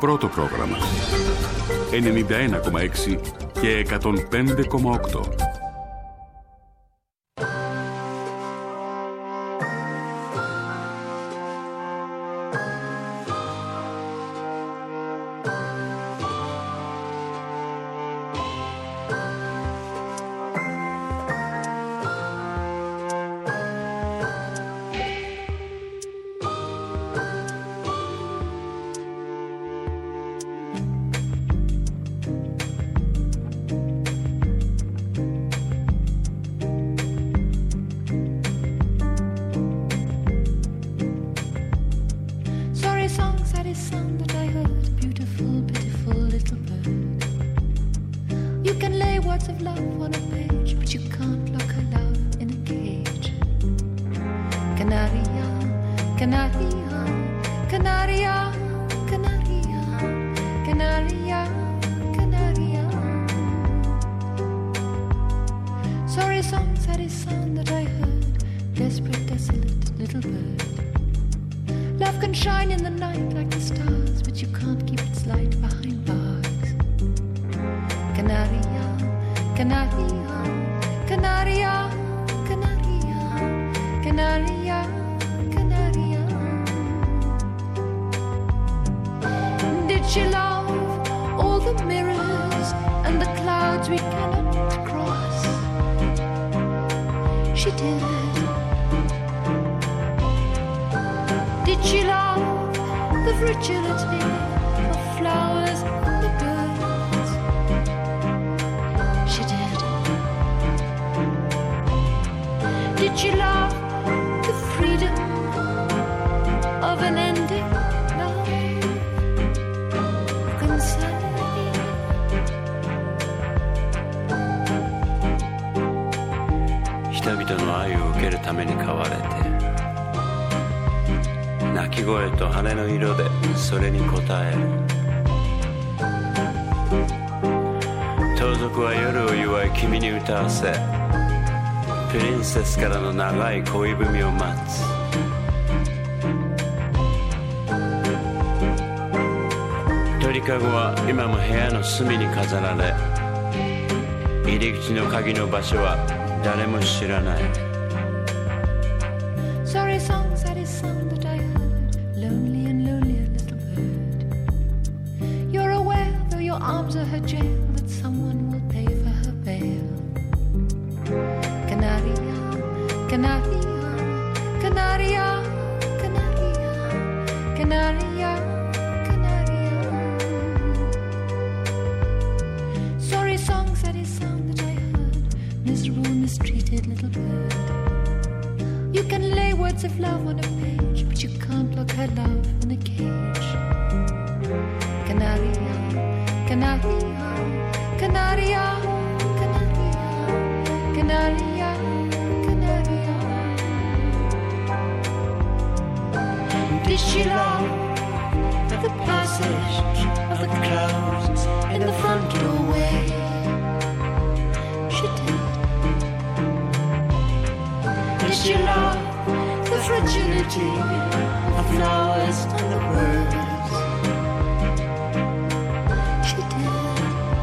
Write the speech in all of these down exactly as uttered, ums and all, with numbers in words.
πρώτο πρόγραμμα. ενενήντα ένα κόμμα έξι και εκατόν πέντε κόμμα οκτώ. プリンセスからの長い恋文を待つ。鳥かごは今も部屋の隅に飾られ、入り口の鍵の場所は誰も知らない。 Sorry song, sad is song that I heard. Lonely and lonely a little bird. You're aware, though your arms are her jail, that someone will pay for her bail. Canaria, Canaria, Canaria, Canaria, Canaria, Canaria. Sorry song, sad is song that I heard. Miserable, mistreated little bird. You can lay words of love on a page, but you can't lock her love in a cage. Canaria, Canaria, Canaria, Canaria, Canaria, Canaria. Did she love the passage of the clouds in the front doorway? She did. Did she love the fragility of flowers and the birds? She did.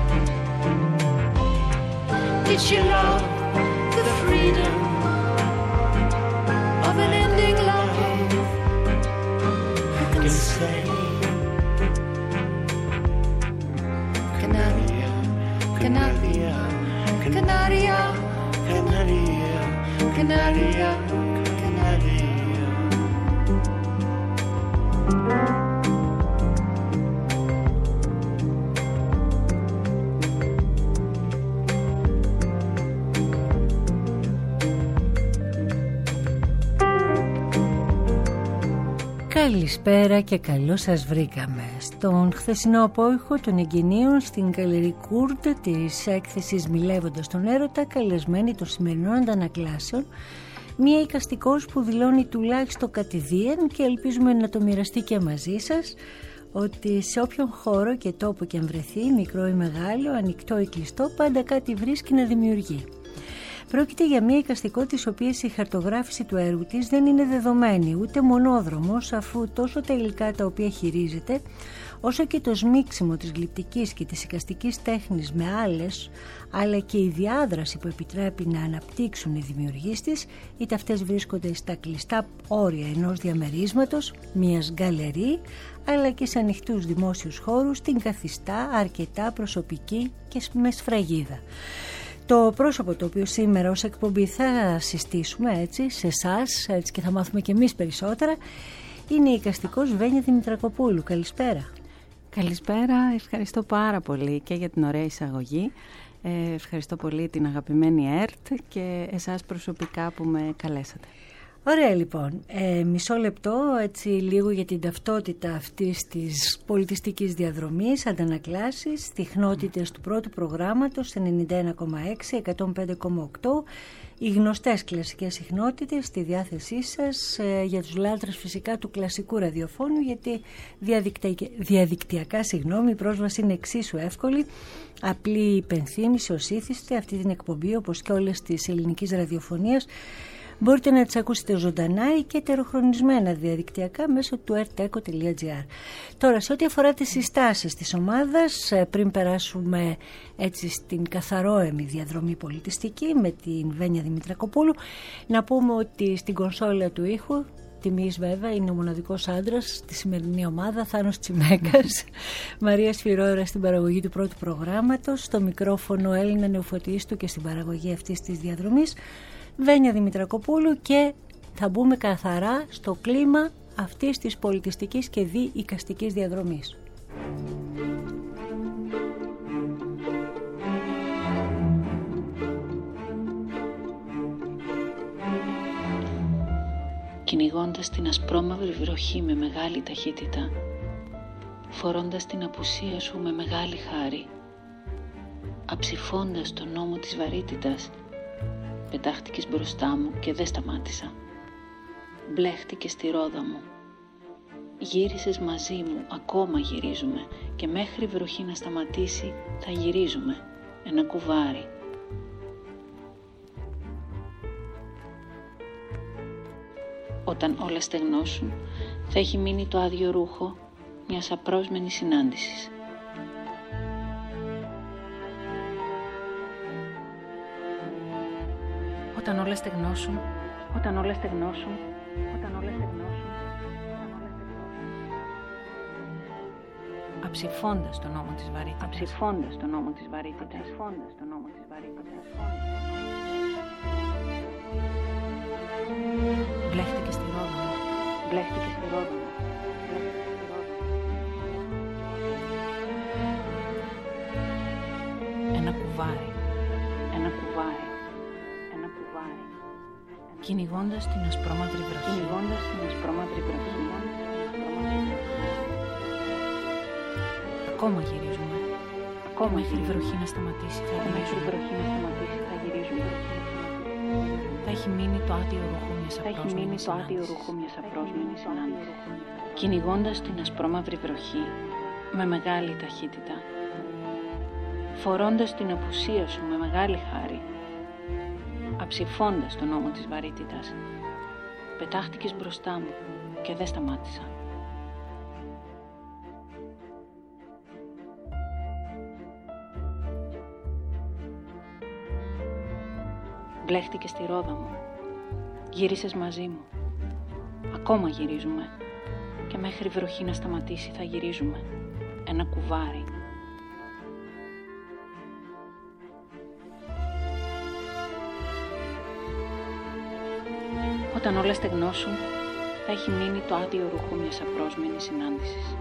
Did she love the freedom of an ending life? Who can say? Canaria, Canaria, Canaria, Canaria, Canaria, Canaria. Καλησπέρα και καλώς σας βρήκαμε στον χθεσινό απόϊχο των εγγενείων στην Γκαλερί Κούρτ της έκθεσης Μιλεύοντας τον Έρωτα, καλεσμένη των σημερινών αντανακλάσεων, μία εικαστικός που δηλώνει τουλάχιστον κατηδίαν και ελπίζουμε να το μοιραστεί και μαζί σας, ότι σε όποιον χώρο και τόπο και αν βρεθεί, μικρό ή μεγάλο, ανοιχτό ή κλειστό, πάντα κάτι βρίσκει να δημιουργεί. Πρόκειται για μια εικαστικό της οποίας η χαρτογράφηση του έργου της δεν είναι δεδομένη, ούτε μονόδρομος, αφού τόσο τα υλικά τα οποία χειρίζεται, όσο και το σμίξιμο της γλυπτικής και της εικαστικής τέχνης με άλλες, αλλά και η διάδραση που επιτρέπει να αναπτύξουν οι δημιουργείς της, είτε αυτές βρίσκονται στα κλειστά όρια ενός διαμερίσματος, μιας γκαλερί, αλλά και σε ανοιχτούς δημόσιους χώρους, την καθιστά αρκετά προσωπική και με σφραγίδα. Το πρόσωπο το οποίο σήμερα ως εκπομπή θα συστήσουμε έτσι, σε εσάς, έτσι, και θα μάθουμε και εμείς περισσότερα, είναι η εικαστικός Βένια Δημητρακοπούλου. Καλησπέρα. Καλησπέρα, ευχαριστώ πάρα πολύ και για την ωραία εισαγωγή. Ε, ευχαριστώ πολύ την αγαπημένη ΕΡΤ και εσάς προσωπικά που με καλέσατε. Ωραία, λοιπόν, ε, μισό λεπτό έτσι λίγο για την ταυτότητα αυτής της πολιτιστικής διαδρομής, αντανακλάσεις, συχνότητες του πρώτου προγράμματος ενενήντα ένα κόμμα έξι, εκατόν πέντε κόμμα οκτώ, οι γνωστές κλασικές συχνότητες στη διάθεσή σας, ε, για τους λάτρες φυσικά του κλασικού ραδιοφώνου, γιατί διαδικτυακά, διαδικτυακά συγγνώμη, η πρόσβαση είναι εξίσου εύκολη. Απλή υπενθύμηση ως ήθιστε, αυτή την εκπομπή όπως και όλες τις ελληνικής ραδιοφωνίας μπορείτε να τις ακούσετε ζωντανά ή και ετεροχρονισμένα διαδικτυακά μέσω του ερτέκο τελεία τζι άρ. Τώρα, σε ό,τι αφορά τις συστάσεις της ομάδας, πριν περάσουμε έτσι στην καθαρόαιμη διαδρομή πολιτιστική με την Βένια Δημητρακοπούλου, να πούμε ότι στην κονσόλα του ήχου, τιμής βέβαια, είναι ο μοναδικός άντρας στη σημερινή ομάδα, Θάνος Τσιμέκας, Μαρία Σφυρόρα στην παραγωγή του πρώτου προγράμματος, στο μικρόφωνο Έλληνα Νεοφωτίστου και στην παραγωγή αυτής της διαδρομής, Βένια Δημητρακοπούλου, και θα μπούμε καθαρά στο κλίμα αυτής της πολιτιστικής και διοικαστικής διαδρομής. Κυνηγώντας την ασπρόμαυρη βροχή με μεγάλη ταχύτητα, φορώντας την απουσία σου με μεγάλη χάρη, αψηφώντας τον νόμο της βαρύτητας, πετάχτηκες μπροστά μου και δεν σταμάτησα. Μπλέχτηκες στη ρόδα μου. Γύρισες μαζί μου, ακόμα γυρίζουμε, και μέχρι η βροχή να σταματήσει θα γυρίζουμε, ένα κουβάρι. Όταν όλα στεγνώσουν, θα έχει μείνει το άδειο ρούχο μιας απρόσμενης συνάντησης. Όταν όλα στεγνώσουν, όταν όλα στεγνώσουν, όταν όλα στεγνώσουν, αψηφώντας τον νόμο της βαρύτητας, αψηφώντας τον νόμο της βαρύτητας, αψηφώντας τον νόμο της βαρύτητας, μπλέχτηκες στη ρόδα μου, μπλέχτηκες στη ρόδα μου, ένα κουβάρι, ένα κουβάρι, ένα κουβάρι, κυνηγώντας την ασπρόμαυρη βροχή, κυνηγώντας την ασπρόμαυρη βροχή. Ακόμα γυρίζουμε, ακόμα μέχρι η βροχή να σταματήσει θα μέχρι η γυρίζουμε. βροχή να σταματήσει θα γυρίζουμε. Θα έχει μείνει το άδειο ρούχο μιας Θα έχει μείνει απρόσμενης το άδειο συνάντησης. ρούχο μιας απρόσμενης συνάντησης. Κυνηγώντας την ασπρόμαυρη βροχή με μεγάλη ταχύτητα, φορώντας την απουσία σου με μεγάλη χάρη, αψηφώντας τον νόμο της βαρύτητας, πετάχτηκες μπροστά μου και δεν σταμάτησα. Μπλέχτηκες στη ρόδα μου, γύρισες μαζί μου, ακόμα γυρίζουμε, και μέχρι η βροχή να σταματήσει θα γυρίζουμε, ένα κουβάρι. Όταν όλα στεγνώσουν, θα έχει μείνει το άδειο ρούχο μιας απρόσμενης συνάντησης.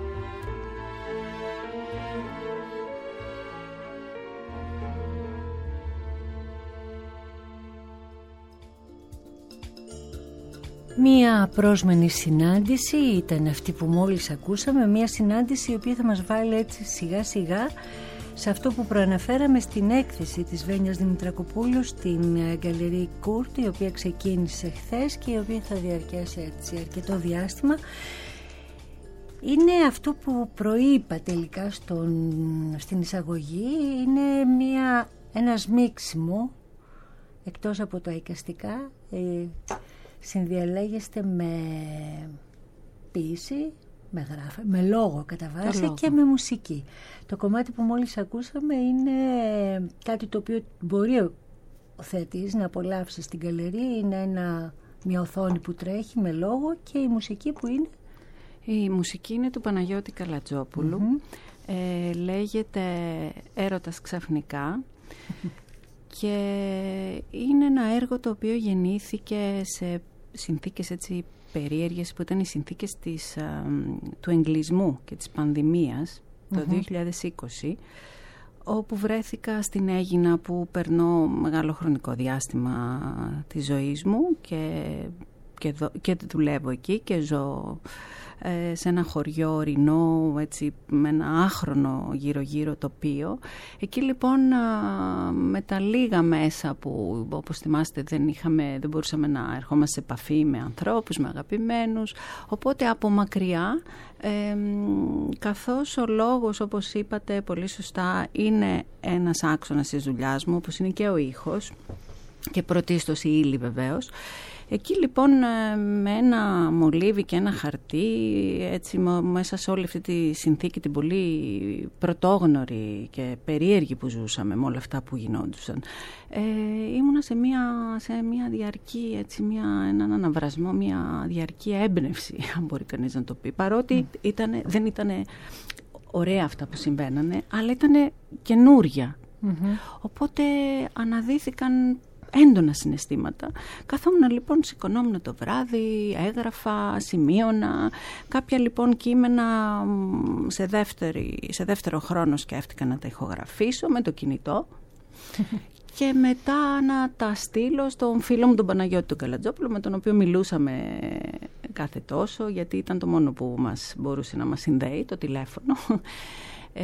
Μία απρόσμενη συνάντηση ήταν αυτή που μόλις ακούσαμε, μία συνάντηση η οποία θα μας βάλει έτσι σιγά σιγά σε αυτό που προαναφέραμε στην έκθεση της Βένιας Δημητρακοπούλου στην Γκαλερί Κούρτ, η οποία ξεκίνησε χθες και η οποία θα διαρκέσει έτσι αρκετό διάστημα. Είναι αυτό που προείπα τελικά στον, στην εισαγωγή, είναι μια, ένα σμίξιμο, εκτός από τα εικαστικά, ε, συνδιαλέγεστε με ποίηση, με, γράφε, με λόγο κατά βάση και με μουσική. Το κομμάτι που μόλις ακούσαμε είναι κάτι το οποίο μπορεί ο θεατής να απολαύσει στην γκαλερί. Είναι ένα, μια οθόνη που τρέχει με λόγο και η μουσική που είναι. Η μουσική είναι του Παναγιώτη Καλατζόπουλου. Mm-hmm. Ε, λέγεται «Έρωτας ξαφνικά» και είναι ένα έργο το οποίο γεννήθηκε σε συνθήκες έτσι περίεργες που ήταν οι συνθήκες της, α, του εγκλισμού και της πανδημίας το mm-hmm. δύο χιλιάδες είκοσι, όπου βρέθηκα στην Αίγινα που περνώ μεγάλο χρονικό διάστημα της ζωής μου και, και, δο, και δουλεύω εκεί και ζω ε, σε ένα χωριό ορεινό, έτσι, με ένα άχρονο γύρω-γύρω τοπίο. Εκεί λοιπόν με τα λίγα μέσα που, όπως θυμάστε, δεν, είχαμε, δεν μπορούσαμε να ερχόμαστε σε επαφή με ανθρώπους, με αγαπημένους, οπότε από μακριά, ε, καθώς ο λόγος, όπως είπατε πολύ σωστά, είναι ένας άξονας της δουλειάς μου, όπως είναι και ο ήχος και πρωτίστως η ύλη βεβαίως. Εκεί λοιπόν με ένα μολύβι και ένα χαρτί, έτσι μέσα σε όλη αυτή τη συνθήκη την πολύ πρωτόγνωρη και περίεργη που ζούσαμε με όλα αυτά που γινόντουσαν, ε, ήμουνα σε μια, σε μια διαρκή, έτσι, μια, έναν αναβρασμό, μια διαρκή έμπνευση, αν μπορεί κανείς να το πει, παρότι mm. ήτανε, δεν ήταν ωραία αυτά που συμβαίνανε, αλλά ήταν καινούρια. Mm-hmm. Οπότε αναδύθηκαν έντονα συναισθήματα. Καθόμουν λοιπόν, σηκωνόμουν το βράδυ, έγραφα, σημείωνα. Κάποια λοιπόν κείμενα σε, δεύτερη, σε δεύτερο χρόνο σκέφτηκα να τα ηχογραφήσω με το κινητό και μετά να τα στείλω στον φίλο μου τον Παναγιώτη τον Καλατζόπουλο, με τον οποίο μιλούσαμε κάθε τόσο, γιατί ήταν το μόνο που μας μπορούσε να μας συνδέει, το τηλέφωνο. Ε,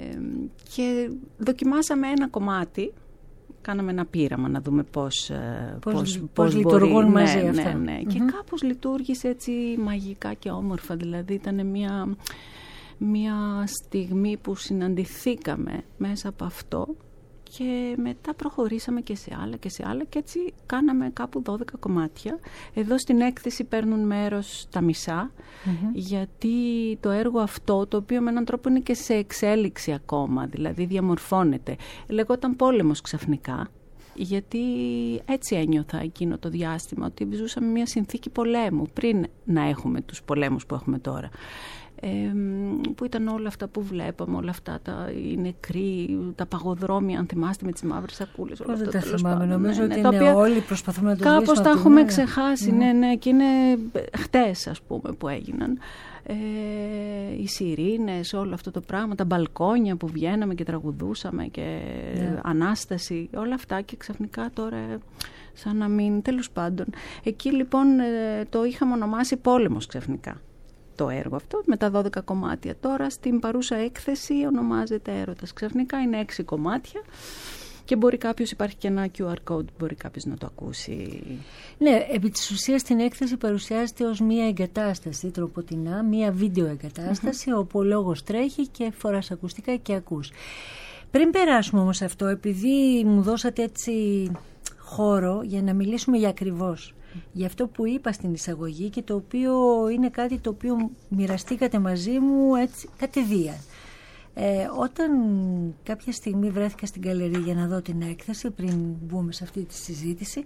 και δοκιμάσαμε ένα κομμάτι. Κάναμε ένα πείραμα να δούμε πώς, πώς, πώς, πώς, πώς λειτουργούν μπορεί, μαζί ναι, αυτά. Ναι, ναι. Mm-hmm. Και κάπως λειτουργήσε έτσι μαγικά και όμορφα. Δηλαδή ήταν μια, μια στιγμή που συναντηθήκαμε μέσα από αυτό και μετά προχωρήσαμε και σε άλλα και σε άλλα και έτσι κάναμε κάπου δώδεκα κομμάτια. Εδώ στην έκθεση παίρνουν μέρος τα μισά, mm-hmm. γιατί το έργο αυτό, το οποίο με έναν τρόπο είναι και σε εξέλιξη ακόμα, δηλαδή διαμορφώνεται, λεγόταν Πόλεμος ξαφνικά, γιατί έτσι ένιωθα εκείνο το διάστημα, ότι ζούσαμε μια συνθήκη πολέμου πριν να έχουμε τους πολέμους που έχουμε τώρα. Ε, που ήταν όλα αυτά που βλέπαμε, όλα αυτά τα, οι νεκροί, τα παγοδρόμια, αν θυμάστε, με τις μαύρες σακούλες. Πώς δεν τα θυμάμαι, νομίζω ναι, ότι ναι, είναι όλοι προσπαθούμε να το κάπως λύσουμε. τα έχουμε μέρα. ξεχάσει, mm. ναι, ναι, και είναι χτες, ας πούμε, που έγιναν. Ε, οι σιρήνες, όλο αυτό το πράγμα, τα μπαλκόνια που βγαίναμε και τραγουδούσαμε και yeah. Ανάσταση, όλα αυτά, και ξαφνικά τώρα σαν να μην, τέλος πάντων. Εκεί λοιπόν το είχαμε ονομάσει Πόλεμος ξαφνικά. Το έργο αυτό με τα δώδεκα κομμάτια. Τώρα στην παρούσα έκθεση ονομάζεται Έρωτας ξαφνικά, είναι έξι κομμάτια και μπορεί κάποιος, υπάρχει και ένα κιου αρ code, μπορεί κάποιος να το ακούσει. Ναι, επί της ουσίας στην έκθεση παρουσιάζεται ως μία εγκατάσταση τροποτινά, μία βίντεο εγκατάσταση, mm-hmm. όπου ο λόγος τρέχει και φοράς ακουστικά και ακούς. Πριν περάσουμε όμως αυτό, επειδή μου δώσατε έτσι χώρο για να μιλήσουμε για ακριβώς για αυτό που είπα στην εισαγωγή και το οποίο είναι κάτι το οποίο μοιραστήκατε μαζί μου έτσι κατηδίαν. Ε, όταν κάποια στιγμή βρέθηκα στην γκαλερί για να δω την έκθεση, πριν μπούμε σε αυτή τη συζήτηση,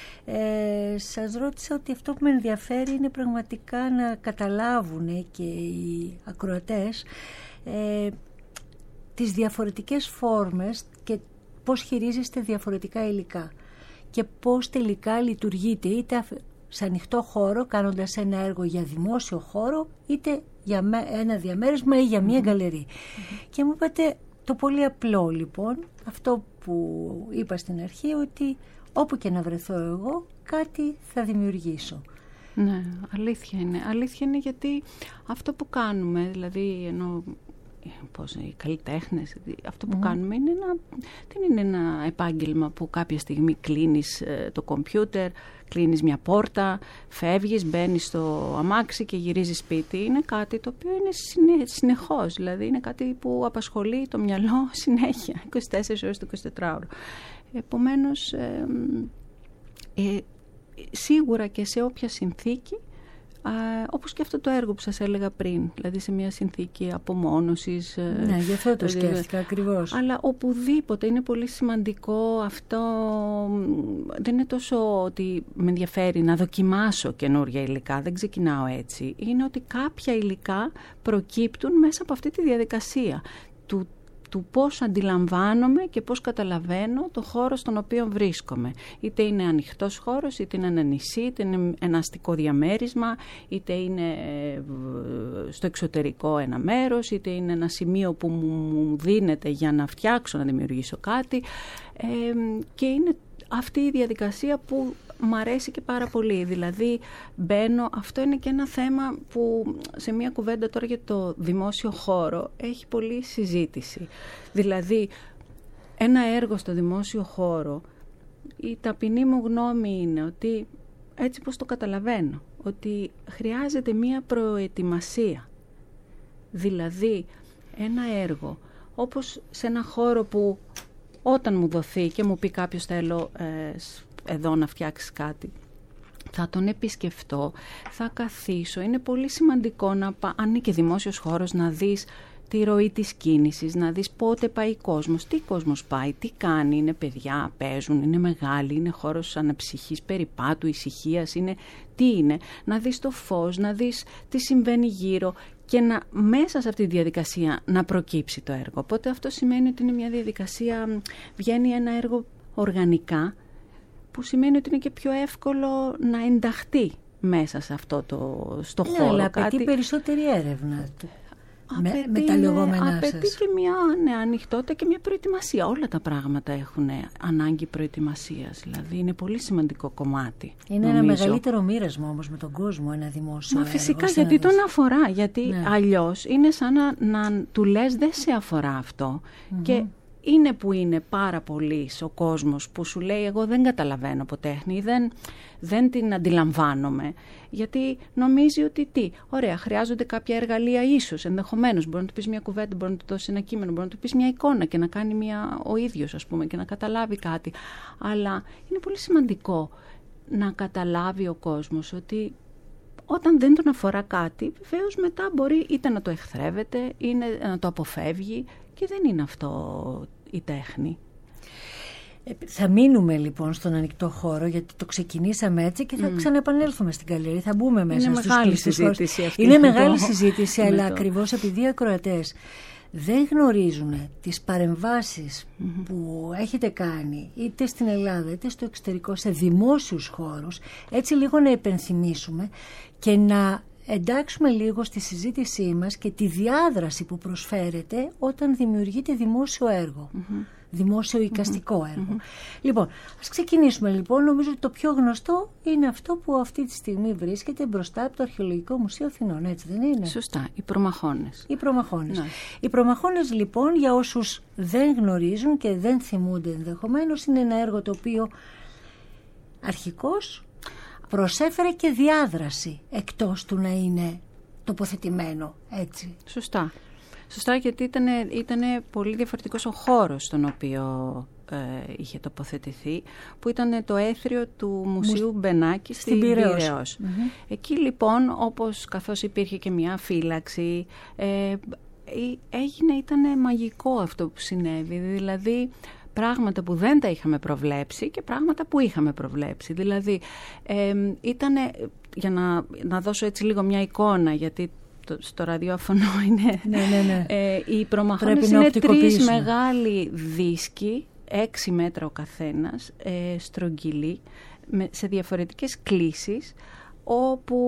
ε, σας ρώτησα ότι αυτό που με ενδιαφέρει είναι πραγματικά να καταλάβουν και οι ακροατές ε, τις διαφορετικές φόρμες και πώς χειρίζεστε διαφορετικά υλικά και πώς τελικά λειτουργείτε είτε σε ανοιχτό χώρο κάνοντας ένα έργο για δημόσιο χώρο, είτε για ένα διαμέρισμα ή για μία γκαλερί. Mm-hmm. Και μου είπατε το πολύ απλό λοιπόν, αυτό που είπα στην αρχή, ότι όπου και να βρεθώ εγώ κάτι θα δημιουργήσω. Ναι, αλήθεια είναι. Αλήθεια είναι, γιατί αυτό που κάνουμε, δηλαδή ενώ πώς, οι καλλιτέχνες, αυτό που mm. κάνουμε είναι ένα, δεν είναι ένα επάγγελμα που κάποια στιγμή κλείνεις ε, το κομπιούτερ, κλείνεις μια πόρτα, φεύγεις, μπαίνεις στο αμάξι και γυρίζεις σπίτι. Είναι κάτι το οποίο είναι συνε, συνεχώς, δηλαδή είναι κάτι που απασχολεί το μυαλό συνέχεια, είκοσι τέσσερις ώρες το εικοσιτετράωρο. Επομένως, ε, ε, σίγουρα και σε όποια συνθήκη όπως και αυτό το έργο που σας έλεγα πριν, δηλαδή σε μια συνθήκη απομόνωσης. Ναι, γι' αυτό το σκέφτηκα ακριβώς. Αλλά οπουδήποτε είναι πολύ σημαντικό αυτό. Δεν είναι τόσο ότι με ενδιαφέρει να δοκιμάσω καινούργια υλικά, δεν ξεκινάω έτσι. Είναι ότι κάποια υλικά προκύπτουν μέσα από αυτή τη διαδικασία του του πώς αντιλαμβάνομαι και πώς καταλαβαίνω το χώρο στον οποίο βρίσκομαι. Είτε είναι ανοιχτός χώρος, είτε είναι ένα νησί, είτε είναι ένα αστικό διαμέρισμα, είτε είναι στο εξωτερικό ένα μέρος, είτε είναι ένα σημείο που μου δίνεται για να φτιάξω, να δημιουργήσω κάτι. Ε, και είναι αυτή η διαδικασία που μ' αρέσει και πάρα πολύ. Δηλαδή μπαίνω, αυτό είναι και ένα θέμα που σε μια κουβέντα τώρα για το δημόσιο χώρο έχει πολλή συζήτηση. Δηλαδή ένα έργο στο δημόσιο χώρο, η ταπεινή μου γνώμη είναι ότι έτσι πως το καταλαβαίνω, ότι χρειάζεται μια προετοιμασία. Δηλαδή ένα έργο όπως σε ένα χώρο που όταν μου δοθεί και μου πει κάποιος θέλω ε, εδώ να φτιάξεις κάτι, θα τον επισκεφτώ, θα καθίσω. Είναι πολύ σημαντικό να πά, αν είναι και δημόσιος χώρος, να δεις τη ροή της κίνησης, να δεις πότε πάει ο κόσμος, τι κόσμος πάει, τι κάνει, είναι παιδιά, παίζουν, είναι μεγάλοι, είναι χώρος αναψυχής, περιπάτου, ησυχίας, είναι, τι είναι, να δεις το φως, να δεις τι συμβαίνει γύρω και να, μέσα σε αυτή τη διαδικασία να προκύψει το έργο. Οπότε αυτό σημαίνει ότι είναι μια διαδικασία, βγαίνει ένα έργο οργανικά, που σημαίνει ότι είναι και πιο εύκολο να ενταχθεί μέσα σε αυτό το στο ναι, χώρο. Αλλά απαιτεί κάτι περισσότερη έρευνα με, απαιτεί, με τα λεγόμενά σας. Απαιτεί και μια ναι, ανοιχτότητα και μια προετοιμασία. Όλα τα πράγματα έχουν ανάγκη προετοιμασίας. Δηλαδή είναι πολύ σημαντικό κομμάτι. Είναι νομίζω. Ένα μεγαλύτερο μοίρασμα όμως με τον κόσμο, ένα δημόσιο Μα έργο. φυσικά, γιατί τον αφορά. Γιατί ναι. αλλιώς είναι σαν να, να του λες δεν σε αφορά αυτό. Mm-hmm. Και είναι που είναι πάρα πολύ ο κόσμος που σου λέει εγώ δεν καταλαβαίνω από τέχνη, δεν, δεν την αντιλαμβάνομαι. Γιατί νομίζει ότι τι, ωραία, χρειάζονται κάποια εργαλεία ίσως, ενδεχομένως. Μπορεί να του πεις μια κουβέντα, μπορεί να του δώσει ένα κείμενο, μπορεί να του πεις μια εικόνα και να κάνει μια, ο ίδιος ας πούμε και να καταλάβει κάτι. Αλλά είναι πολύ σημαντικό να καταλάβει ο κόσμος ότι όταν δεν τον αφορά κάτι, βεβαίως μετά μπορεί είτε να το εχθρεύεται ή να το αποφεύγει και δεν είναι αυτό η τέχνη. Ε, θα μείνουμε λοιπόν στον ανοιχτό χώρο γιατί το ξεκινήσαμε έτσι και θα mm. ξαναεπανέλθουμε στην Καλλιερή. Θα μπούμε μέσα είναι στους μεγάλη συζήτηση αυτή. Είναι μεγάλη συζήτηση, αλλά το. ακριβώς επειδή οι ακροατές δεν γνωρίζουν τις παρεμβάσεις mm-hmm. που έχετε κάνει είτε στην Ελλάδα είτε στο εξωτερικό σε δημόσιους χώρους, έτσι λίγο να επενθυμίσουμε και να εντάξουμε λίγο στη συζήτησή μας και τη διάδραση που προσφέρεται όταν δημιουργείται δημόσιο έργο, mm-hmm. δημόσιο εικαστικό mm-hmm. έργο. Mm-hmm. Λοιπόν, ας ξεκινήσουμε λοιπόν. Νομίζω ότι το πιο γνωστό είναι αυτό που αυτή τη στιγμή βρίσκεται μπροστά από το Αρχαιολογικό Μουσείο Αθηνών, έτσι δεν είναι? Σωστά, οι προμαχώνες. Οι προμαχώνες. Ναι. Οι προμαχώνες λοιπόν, για όσους δεν γνωρίζουν και δεν θυμούνται ενδεχομένως, είναι ένα έργο το οποίο αρχικώς προσέφερε και διάδραση εκτός του να είναι τοποθετημένο έτσι. Σωστά. Σωστά, γιατί ήταν, ήταν πολύ διαφορετικός ο χώρος στον οποίο ε, είχε τοποθετηθεί, που ήταν το έθριο του Μουσείου Μουσ... Μπενάκη στην Πειραιώς. Mm-hmm. Εκεί λοιπόν, όπως καθώς υπήρχε και μια φύλαξη, ε, έγινε, ήταν μαγικό αυτό που συνέβη. Δηλαδή πράγματα που δεν τα είχαμε προβλέψει και πράγματα που είχαμε προβλέψει. Δηλαδή, ε, ήτανε, για να, να δώσω έτσι λίγο μια εικόνα, γιατί το, στο ραδιόφωνο είναι... Ναι, ναι, ναι. Ε, οι προμαχώνες είναι τρεις μεγάλοι δίσκοι, έξι μέτρα ο καθένας, ε, στρογγυλοί, με, σε διαφορετικές κλίσεις, όπου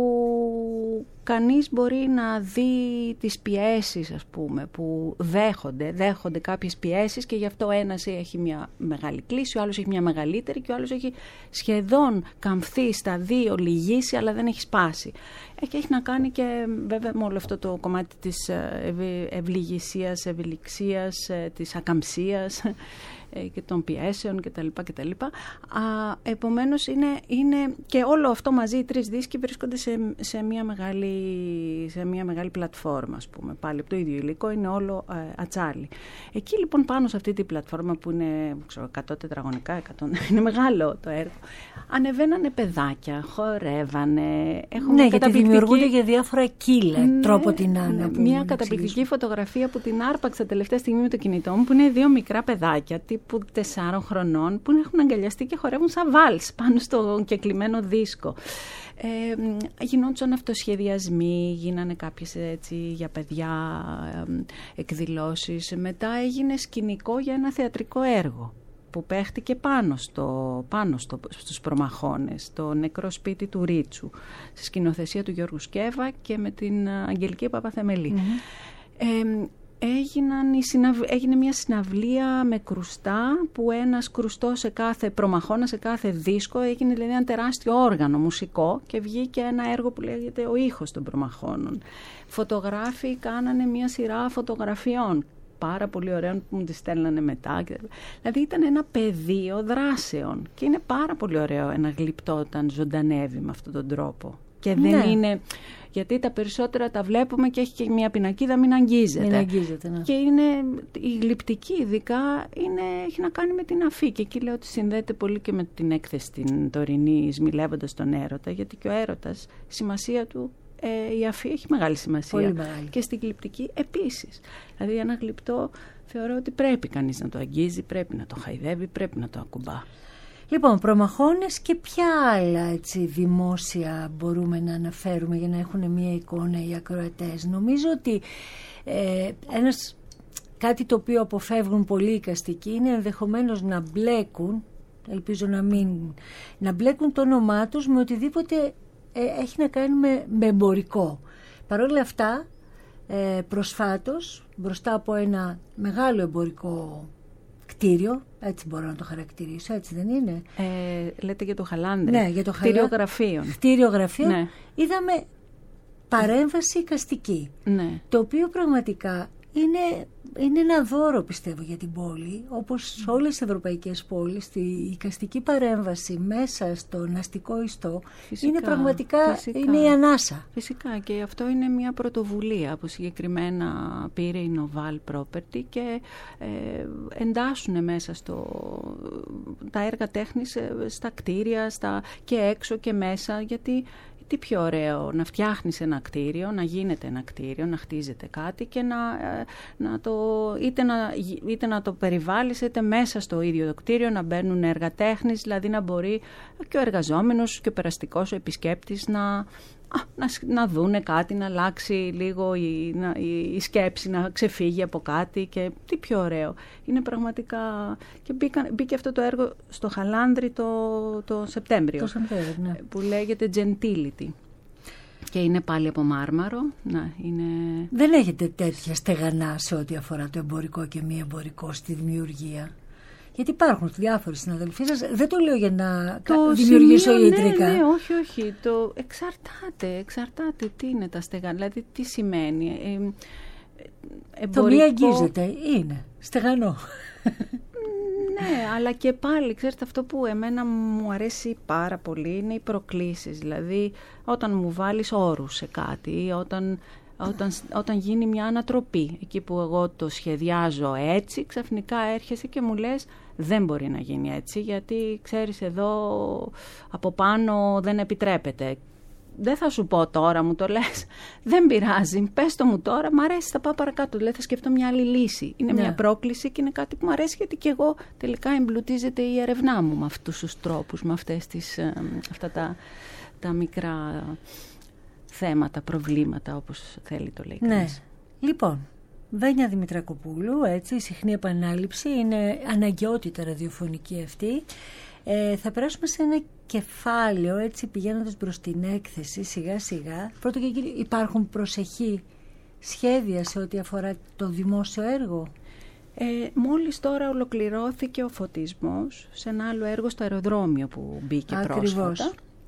κανείς μπορεί να δει τις πιέσεις, ας πούμε, που δέχονται, δέχονται κάποιες πιέσεις και γι' αυτό ένας έχει μια μεγάλη κλίση, ο άλλος έχει μια μεγαλύτερη και ο άλλος έχει σχεδόν καμφθεί στα δύο, λυγίσει, αλλά δεν έχει σπάσει. Και έχει να κάνει και βέβαια με όλο αυτό το κομμάτι της ευληγησίας, ευελιξίας, της ακαμψίας. ε, και των πιέσεων κτλ. κτλ. Επομένως είναι, είναι και όλο αυτό μαζί, οι τρεις δίσκοι βρίσκονται σε, σε, μια μεγάλη, σε μια μεγάλη πλατφόρμα, ας πούμε, πάλι από το ίδιο υλικό, είναι όλο ε, ατσάλι. Εκεί λοιπόν πάνω σε αυτή τη πλατφόρμα που είναι ξέρω, εκατό τετραγωνικά, εκατό, είναι μεγάλο το έργο, ανεβαίνανε παιδάκια, χορεύανε. Ναι, γιατί δημιουργούνται για διάφορα κύλα, ναι, τρόπο την Άννα. Ναι, μια καταπληκτική φωτογραφία που την άρπαξα τελευταία στιγμή με το κινητό μου, που είναι δύο μικρά παιδάκια τύπου τεσσάρων χρονών που έχουν αγκαλιαστεί και χορεύουν σαν βάλς πάνω στο κεκλειμένο δίσκο. Ε, γινόντουσαν αυτοσχεδιασμοί, γίνανε κάποιες έτσι για παιδιά ε, εκδηλώσεις. Μετά έγινε σκηνικό για ένα θεατρικό έργο που παίχτηκε πάνω, στο, πάνω στο, στους προμαχώνες, το νεκρό σπίτι του Ρίτσου, στη σκηνοθεσία του Γιώργου Σκέβα και με την Αγγελική Παπαθεμελή. Mm-hmm. Ε, έγιναν οι συναυ... έγινε μια συναυλία με κρουστά, που ένας κρουστός σε κάθε προμαχώνα, σε κάθε δίσκο, έγινε δηλαδή ένα τεράστιο όργανο μουσικό και βγήκε ένα έργο που λέγεται «Ο ήχος των προμαχώνων». Φωτογράφοι κάνανε μια σειρά φωτογραφιών, πάρα πολύ ωραίων που μου τις στέλνανε μετά. Δηλαδή ήταν ένα πεδίο δράσεων και είναι πάρα πολύ ωραίο ένα γλυπτό όταν ζωντανεύει με αυτόν τον τρόπο. Και δεν ναι. είναι... Γιατί τα περισσότερα τα βλέπουμε και έχει και μια πινακίδα μην αγγίζεται. Μην αγγίζεται, ναι. Και είναι, η γλυπτική ειδικά είναι, έχει να κάνει με την αφή. Και εκεί λέω ότι συνδέεται πολύ και με την έκθεση την τωρινή «Μιλεύοντας τον έρωτα», γιατί και ο έρωτας, η σημασία του, ε, η αφή έχει μεγάλη σημασία. Πολύ μεγάλη. Και στην γλυπτική επίσης. Δηλαδή ένα γλυπτό θεωρώ ότι πρέπει κανείς να το αγγίζει, πρέπει να το χαϊδεύει, πρέπει να το ακουμπά. Λοιπόν, προμαχώνες και ποια άλλα έτσι, δημόσια μπορούμε να αναφέρουμε για να έχουν μια εικόνα οι ακροατές. Νομίζω ότι ε, ένας, κάτι το οποίο αποφεύγουν πολλοί οι οικαστικοί είναι ενδεχομένως να μπλέκουν, ελπίζω να μην, να μπλέκουν το όνομά τους με οτιδήποτε ε, έχει να κάνει με, με εμπορικό. Παρ' όλα αυτά, ε, προσφάτως, μπροστά από ένα μεγάλο εμπορικό κτίριο, έτσι μπορώ να το χαρακτηρίσω, έτσι δεν είναι? Ε, λέτε για το Χαλάνδρη. Ναι, για το κτίριο γραφείων. Κτίριο γραφείων. Ναι. Είδαμε παρέμβαση εικαστική, ναι. Το οποίο πραγματικά είναι, είναι ένα δώρο, πιστεύω, για την πόλη. Όπως σε όλες τις ευρωπαϊκές πόλεις, η εικαστική παρέμβαση μέσα στον αστικό ιστό φυσικά, είναι πραγματικά φυσικά. Είναι η ανάσα. Φυσικά, και αυτό είναι μια πρωτοβουλία που συγκεκριμένα πήρε η Noval Property και ε, εντάσσουν μέσα στο, τα έργα τέχνης στα κτίρια στα, και έξω και μέσα, γιατί τι πιο ωραίο να φτιάχνεις ένα κτίριο, να γίνεται ένα κτίριο, να χτίζεται κάτι και να, να το, είτε, να, είτε να το περιβάλλεις είτε μέσα στο ίδιο το κτίριο να μπαίνουν έργα τέχνης, δηλαδή να μπορεί και ο εργαζόμενος και ο περαστικός, ο επισκέπτης να, να, να δούνε κάτι, να αλλάξει λίγο η, να, η, η σκέψη, να ξεφύγει από κάτι και τι πιο ωραίο. Είναι πραγματικά... Και μπήκα, μπήκε αυτό το έργο στο Χαλάνδρη το, το Σεπτέμβριο, το Σεπτέμβριο ναι. που λέγεται Gentility. Και είναι πάλι από μάρμαρο. Να, είναι... Δεν έχετε τέτοια στεγανά σε ό,τι αφορά το εμπορικό και μη εμπορικό στη δημιουργία? Γιατί υπάρχουν διάφοροι συναδελφοί σας. Δεν το λέω για να το δημιουργήσω σημείο, ιατρικά. Ναι, ναι, όχι, όχι. Το εξαρτάται, εξαρτάται τι είναι τα στεγανά. Δηλαδή τι σημαίνει. Ε, εμπορικό... Το μη αγγίζεται είναι στεγανό. Ναι, αλλά και πάλι, ξέρετε, αυτό που εμένα μου αρέσει πάρα πολύ είναι οι προκλήσεις. Δηλαδή, όταν μου βάλεις όρους σε κάτι, όταν, όταν, όταν γίνει μια ανατροπή, εκεί που εγώ το σχεδιάζω έτσι, ξαφνικά έρχεσαι και μου λες, δεν μπορεί να γίνει έτσι, γιατί, ξέρεις, εδώ από πάνω δεν επιτρέπεται. Δεν θα σου πω τώρα, μου το λες. Δεν πειράζει. Πες το μου τώρα, μ' αρέσει, θα πάω παρακάτω. Δηλαδή θα σκεφτώ μια άλλη λύση. Είναι ναι. μια πρόκληση και είναι κάτι που μου αρέσει, γιατί και εγώ τελικά εμπλουτίζεται η ερευνά μου με αυτούς τους τρόπους, με αυτές τις, αυτά τα, τα μικρά θέματα, προβλήματα, όπως θέλει το λέει κανείς. Ναι. Λοιπόν, Βένια Δημητρακοπούλου, έτσι, συχνή επανάληψη, είναι αναγκαιότητα ραδιοφωνική αυτή. Ε, θα περάσουμε σε ένα κεφάλαιο, έτσι, πηγαίνοντας προς την έκθεση σιγά σιγά. Πρώτο και κύριο, υπάρχουν προσεχή σχέδια σε ό,τι αφορά το δημόσιο έργο? Ε, μόλις τώρα ολοκληρώθηκε ο φωτισμός σε ένα άλλο έργο στο αεροδρόμιο που μπήκε Ακριβώς. πρόσφατα.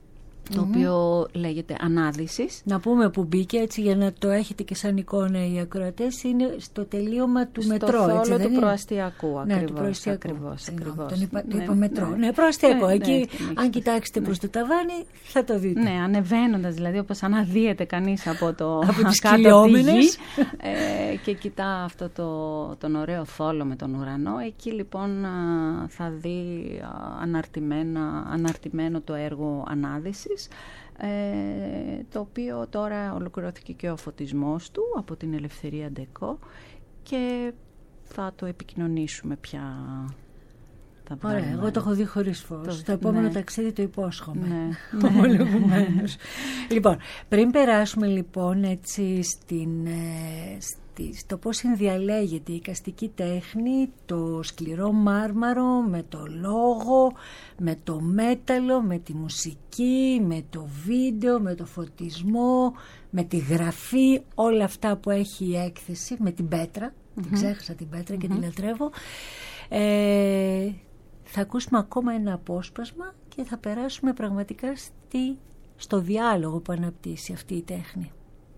το mm-hmm. οποίο λέγεται Ανάδυσης. Να πούμε που μπήκε, έτσι για να το έχετε και σαν εικόνα οι ακροατές, είναι στο τελείωμα του στο μετρό. Στο θόλο του προαστιακού, ακριβώς. Ναι, του προαστιακού. Ακριβώς, ακριβώς. Τον είπα, ναι, το είπα μετρό. Ναι, ναι προαστιακό. Ναι, εκεί, ναι, αν κοιτάξετε ναι. προς το ταβάνι, θα το δείτε. Ναι, ανεβαίνοντας, δηλαδή όπως αναδύεται κανείς από, το, από τις κάτω από τη γη ε, και κοιτά αυτό το, τον ωραίο θόλο με τον ουρανό. Εκεί λοιπόν θα δει αναρτημένα, αναρτημένο το έργο Ανάδυσης, ε, το οποίο τώρα ολοκληρώθηκε και ο φωτισμός του από την Ελευθερία Ντεκό και θα το επικοινωνήσουμε πια. Ωραία, εγώ το έχω δει χωρίς φως. Το, το επόμενο ναι. ταξίδι το υπόσχομαι. Ναι, ομολογουμένως. Λοιπόν, πριν περάσουμε λοιπόν έτσι στην, στη, στο πώς συνδιαλέγεται η εικαστική τέχνη, το σκληρό μάρμαρο με το λόγο, με το μέταλλο, με τη μουσική, με το βίντεο, με το φωτισμό, με τη γραφή, όλα αυτά που έχει η έκθεση, με την πέτρα. Mm-hmm. Την ξέχασα την πέτρα mm-hmm. και την λατρεύω. Ε, θα ακούσουμε ακόμα ένα απόσπασμα και θα περάσουμε πραγματικά στη, στο διάλογο που αναπτύσσει αυτή η τέχνη.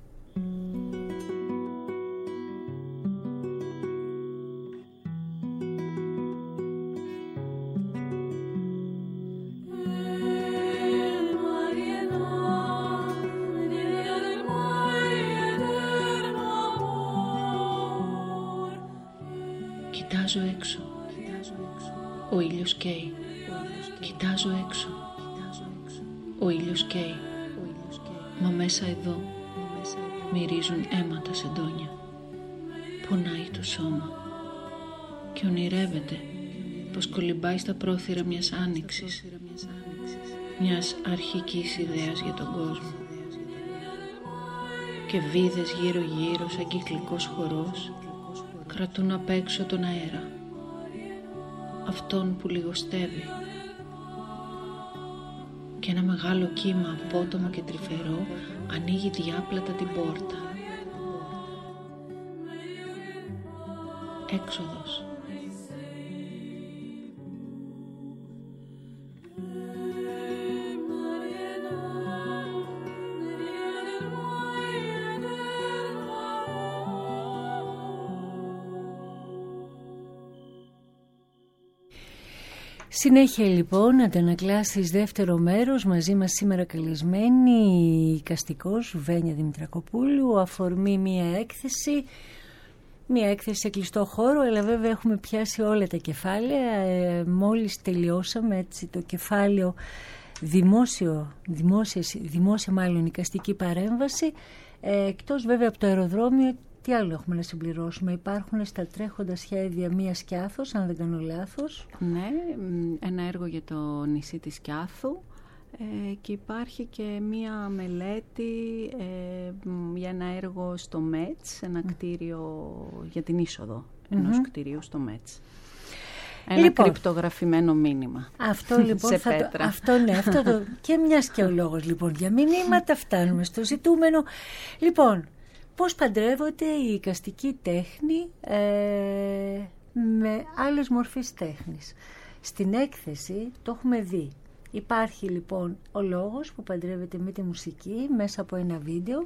Κοιτάζω έξω. Ο ήλιος καίει. Κοιτάζω έξω. Ο ήλιος καίει. Μα μέσα εδώ μυρίζουν αίματα σεντόνια. Πονάει το σώμα. Και ονειρεύεται πως κολυμπάει στα πρόθυρα μιας άνοιξης. Μιας αρχικής ιδέας για τον κόσμο. Και βίδες γύρω γύρω σαν κυκλικός χορός κρατούν απ' έξω τον αέρα, αυτόν που λιγοστεύει, και ένα μεγάλο κύμα απότομο και τρυφερό ανοίγει διάπλατα την πόρτα. Έξοδος. Συνέχεια λοιπόν, αντανακλάσεις δεύτερο μέρος, μαζί μας σήμερα καλεσμένη η εικαστικός Βένια Δημητρακοπούλου, αφορμή μια έκθεση, μια έκθεση σε κλειστό χώρο, αλλά βέβαια έχουμε πιάσει όλα τα κεφάλαια, ε, μόλις τελειώσαμε έτσι το κεφάλαιο δημόσιο, δημόσια, δημόσια μάλλον εικαστική παρέμβαση, ε, εκτός βέβαια από το αεροδρόμιο. Τι άλλο έχουμε να συμπληρώσουμε? Υπάρχουν στα τρέχοντα σχέδια μία Σκιάθος, αν δεν κάνω λάθος. Ναι, ένα έργο για το νησί της Σκιάθου ε, και υπάρχει και μία μελέτη ε, για ένα έργο στο ΜΕΤΣ, ένα mm. κτίριο για την είσοδο ενός mm-hmm. κτιρίου στο ΜΕΤΣ. Ένα λοιπόν, κρυπτογραφημένο μήνυμα. Αυτό λοιπόν θα το, αυτό, ναι, αυτό το, και μιας και ο λόγος λοιπόν για μηνύματα, φτάνουμε στο ζητούμενο. Λοιπόν, πώς παντρεύονται η εικαστική τέχνη ε, με άλλες μορφές τέχνης. Στην έκθεση το έχουμε δει. Υπάρχει λοιπόν ο λόγος που παντρεύεται με τη μουσική μέσα από ένα βίντεο.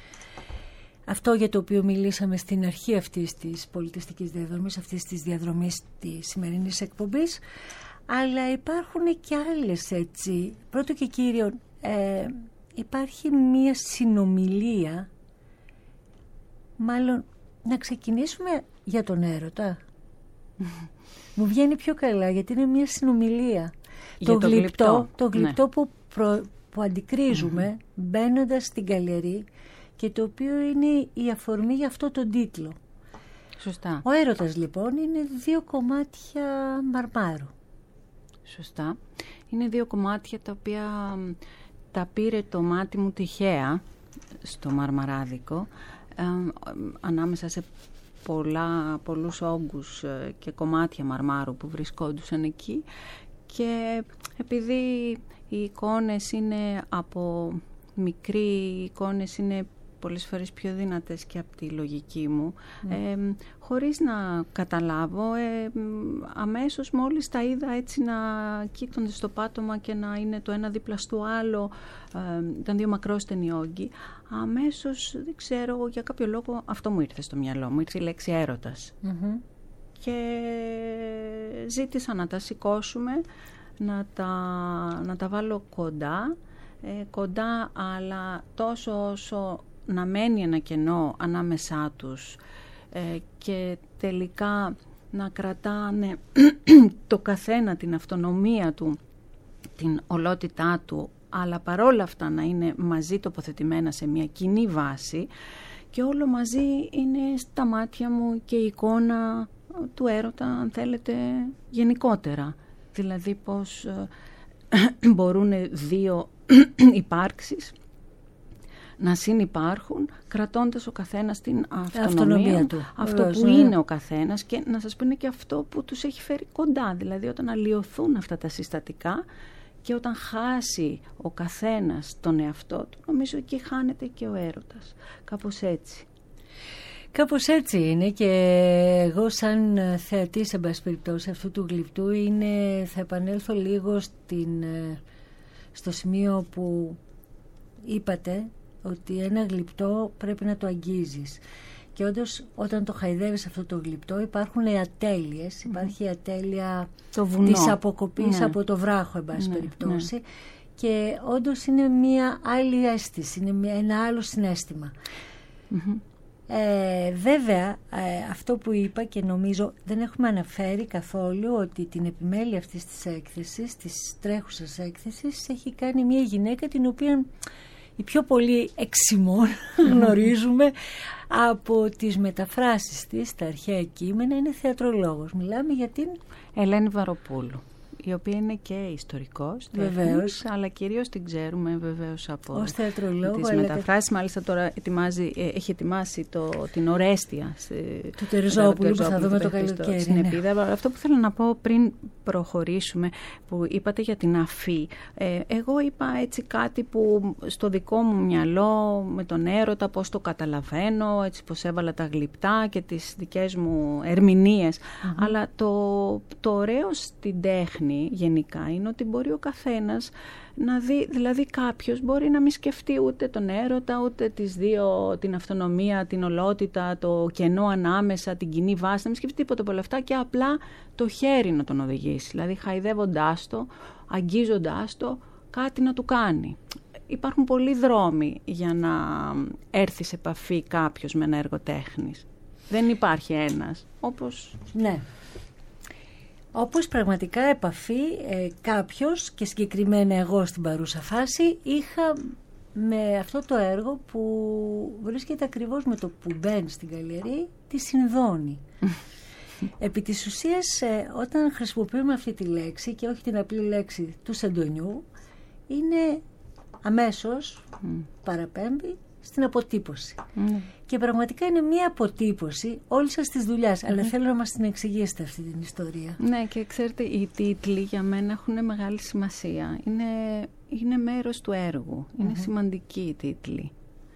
Αυτό για το οποίο μιλήσαμε στην αρχή αυτής της πολιτιστικής διαδρομής, αυτής της διαδρομής της σημερινής εκπομπής. Αλλά υπάρχουν και άλλες έτσι. Πρώτο και κύριο, ε, υπάρχει μία συνομιλία. Μάλλον να ξεκινήσουμε για τον έρωτα. Μου βγαίνει πιο καλά γιατί είναι μια συνομιλία. Για το, το γλυπτό, γλυπτό, το γλυπτό ναι. που, προ, που αντικρίζουμε mm-hmm. μπαίνοντας στην γκαλερί και το οποίο είναι η αφορμή για αυτό τον τίτλο. Σωστά. Ο έρωτας λοιπόν είναι δύο κομμάτια μαρμάρου. Σωστά. Είναι δύο κομμάτια τα οποία τα πήρε το μάτι μου τυχαία στο μαρμαράδικο. Ε, ανάμεσα σε πολλά, πολλούς όγκους και κομμάτια μαρμάρου που βρισκόντουσαν εκεί, και επειδή οι εικόνες είναι από μικροί, οι εικόνες είναι πολλές φορές πιο δυνατές και από τη λογική μου, mm. ε, χωρίς να καταλάβω, ε, αμέσως μόλις τα είδα έτσι να κοίτονται στο πάτωμα και να είναι το ένα δίπλα στο άλλο, ε, ήταν δύο μακρόστενοι όγκοι, αμέσως, δεν ξέρω, για κάποιο λόγο αυτό μου ήρθε στο μυαλό μου, ήρθε η λέξη έρωτας. Mm-hmm. Και ζήτησα να τα σηκώσουμε, να τα, να τα βάλω κοντά, ε, κοντά αλλά τόσο όσο να μένει ένα κενό ανάμεσά τους, ε, και τελικά να κρατάνε το καθένα την αυτονομία του, την ολότητά του, αλλά παρόλα αυτά να είναι μαζί τοποθετημένα σε μια κοινή βάση, και όλο μαζί είναι στα μάτια μου και η εικόνα του έρωτα, αν θέλετε, γενικότερα. Δηλαδή πώς ε, μπορούν δύο υπάρξεις να συνυπάρχουν, κρατώντας ο καθένας την αυτονομία, αυτονομία του. Αυτό Βεβαίως, που ναι. είναι ο καθένας, και να σας πω είναι και αυτό που τους έχει φέρει κοντά. Δηλαδή όταν αλλοιωθούν αυτά τα συστατικά και όταν χάσει ο καθένας τον εαυτό του, νομίζω εκεί χάνεται και ο έρωτας. Κάπως έτσι. Κάπως έτσι είναι, και εγώ σαν θεατής, εν πάση περιπτώσει, αυτού του γλυπτού, είναι, θα επανέλθω λίγο στην, στο σημείο που είπατε ότι ένα γλυπτό πρέπει να το αγγίζεις. Και όντως όταν το χαϊδεύεις αυτό το γλυπτό υπάρχουν ατέλειες, mm. υπάρχει η ατέλεια της αποκοπής ναι. από το βράχο, εν πάση ναι, περιπτώσει, ναι. και όντως είναι μια άλλη αίσθηση, είναι μια, ένα άλλο συναίσθημα. Mm-hmm. Ε, βέβαια, ε, αυτό που είπα και νομίζω δεν έχουμε αναφέρει καθόλου, ότι την επιμέλεια αυτής της έκθεσης, της τρέχουσας έκθεσης, έχει κάνει μια γυναίκα την οποία οι πιο πολλοί εξημών γνωρίζουμε από τις μεταφράσεις της στα αρχαία κείμενα, είναι θεατρολόγος. Μιλάμε για την Ελένη Βαροπούλου, η οποία είναι και ιστορικός, βεβαίως, αλλά κυρίως την ξέρουμε βεβαίως από ως θεατρολόγο, τις μεταφράσεις. Κα... Μάλιστα τώρα ετοιμάζει, έχει ετοιμάσει το, την Ορέστια του Τερζόπουλου που θα δούμε το καλοκαίρι. Στην Επίδα. Αυτό που θέλω να πω πριν προχωρήσουμε, που είπατε για την αφή, ε, εγώ είπα έτσι κάτι που στο δικό μου μυαλό με τον έρωτα πώς το καταλαβαίνω, έτσι πώς έβαλα τα γλυπτά και τις δικές μου ερμηνείες, mm-hmm. αλλά το, το ωραίο στην τέχνη γενικά είναι ότι μπορεί ο καθένας να δει, δηλαδή κάποιος μπορεί να μην σκεφτεί ούτε τον έρωτα, ούτε τις δύο, την αυτονομία, την ολότητα, το κενό ανάμεσα, την κοινή βάση, να μην σκεφτεί τίποτα από όλα αυτά, και απλά το χέρι να τον οδηγήσει, δηλαδή χαϊδεύοντάς το, αγγίζοντάς το, κάτι να του κάνει. Υπάρχουν πολλοί δρόμοι για να έρθει σε επαφή κάποιος με ένα έργο τέχνης. Δεν υπάρχει ένας, όπως... Ναι. Όπως πραγματικά επαφή ε, κάποιος, και συγκεκριμένα εγώ στην παρούσα φάση, είχα με αυτό το έργο που βρίσκεται ακριβώς με το που μπαίνει στην γκαλερί, τη Συνδώνη. Επί της ουσίας, ε, όταν χρησιμοποιούμε αυτή τη λέξη και όχι την απλή λέξη του Σεντονιού, είναι αμέσως mm. παραπέμπει στην αποτύπωση. Mm. Και πραγματικά είναι μία αποτύπωση όλη σας της δουλειάς. Mm. Αλλά θέλω να μας την εξηγήσετε αυτή την ιστορία. Ναι, και ξέρετε, οι τίτλοι για μένα έχουν μεγάλη σημασία. Είναι, είναι μέρος του έργου. Mm-hmm. Είναι σημαντικοί οι τίτλοι.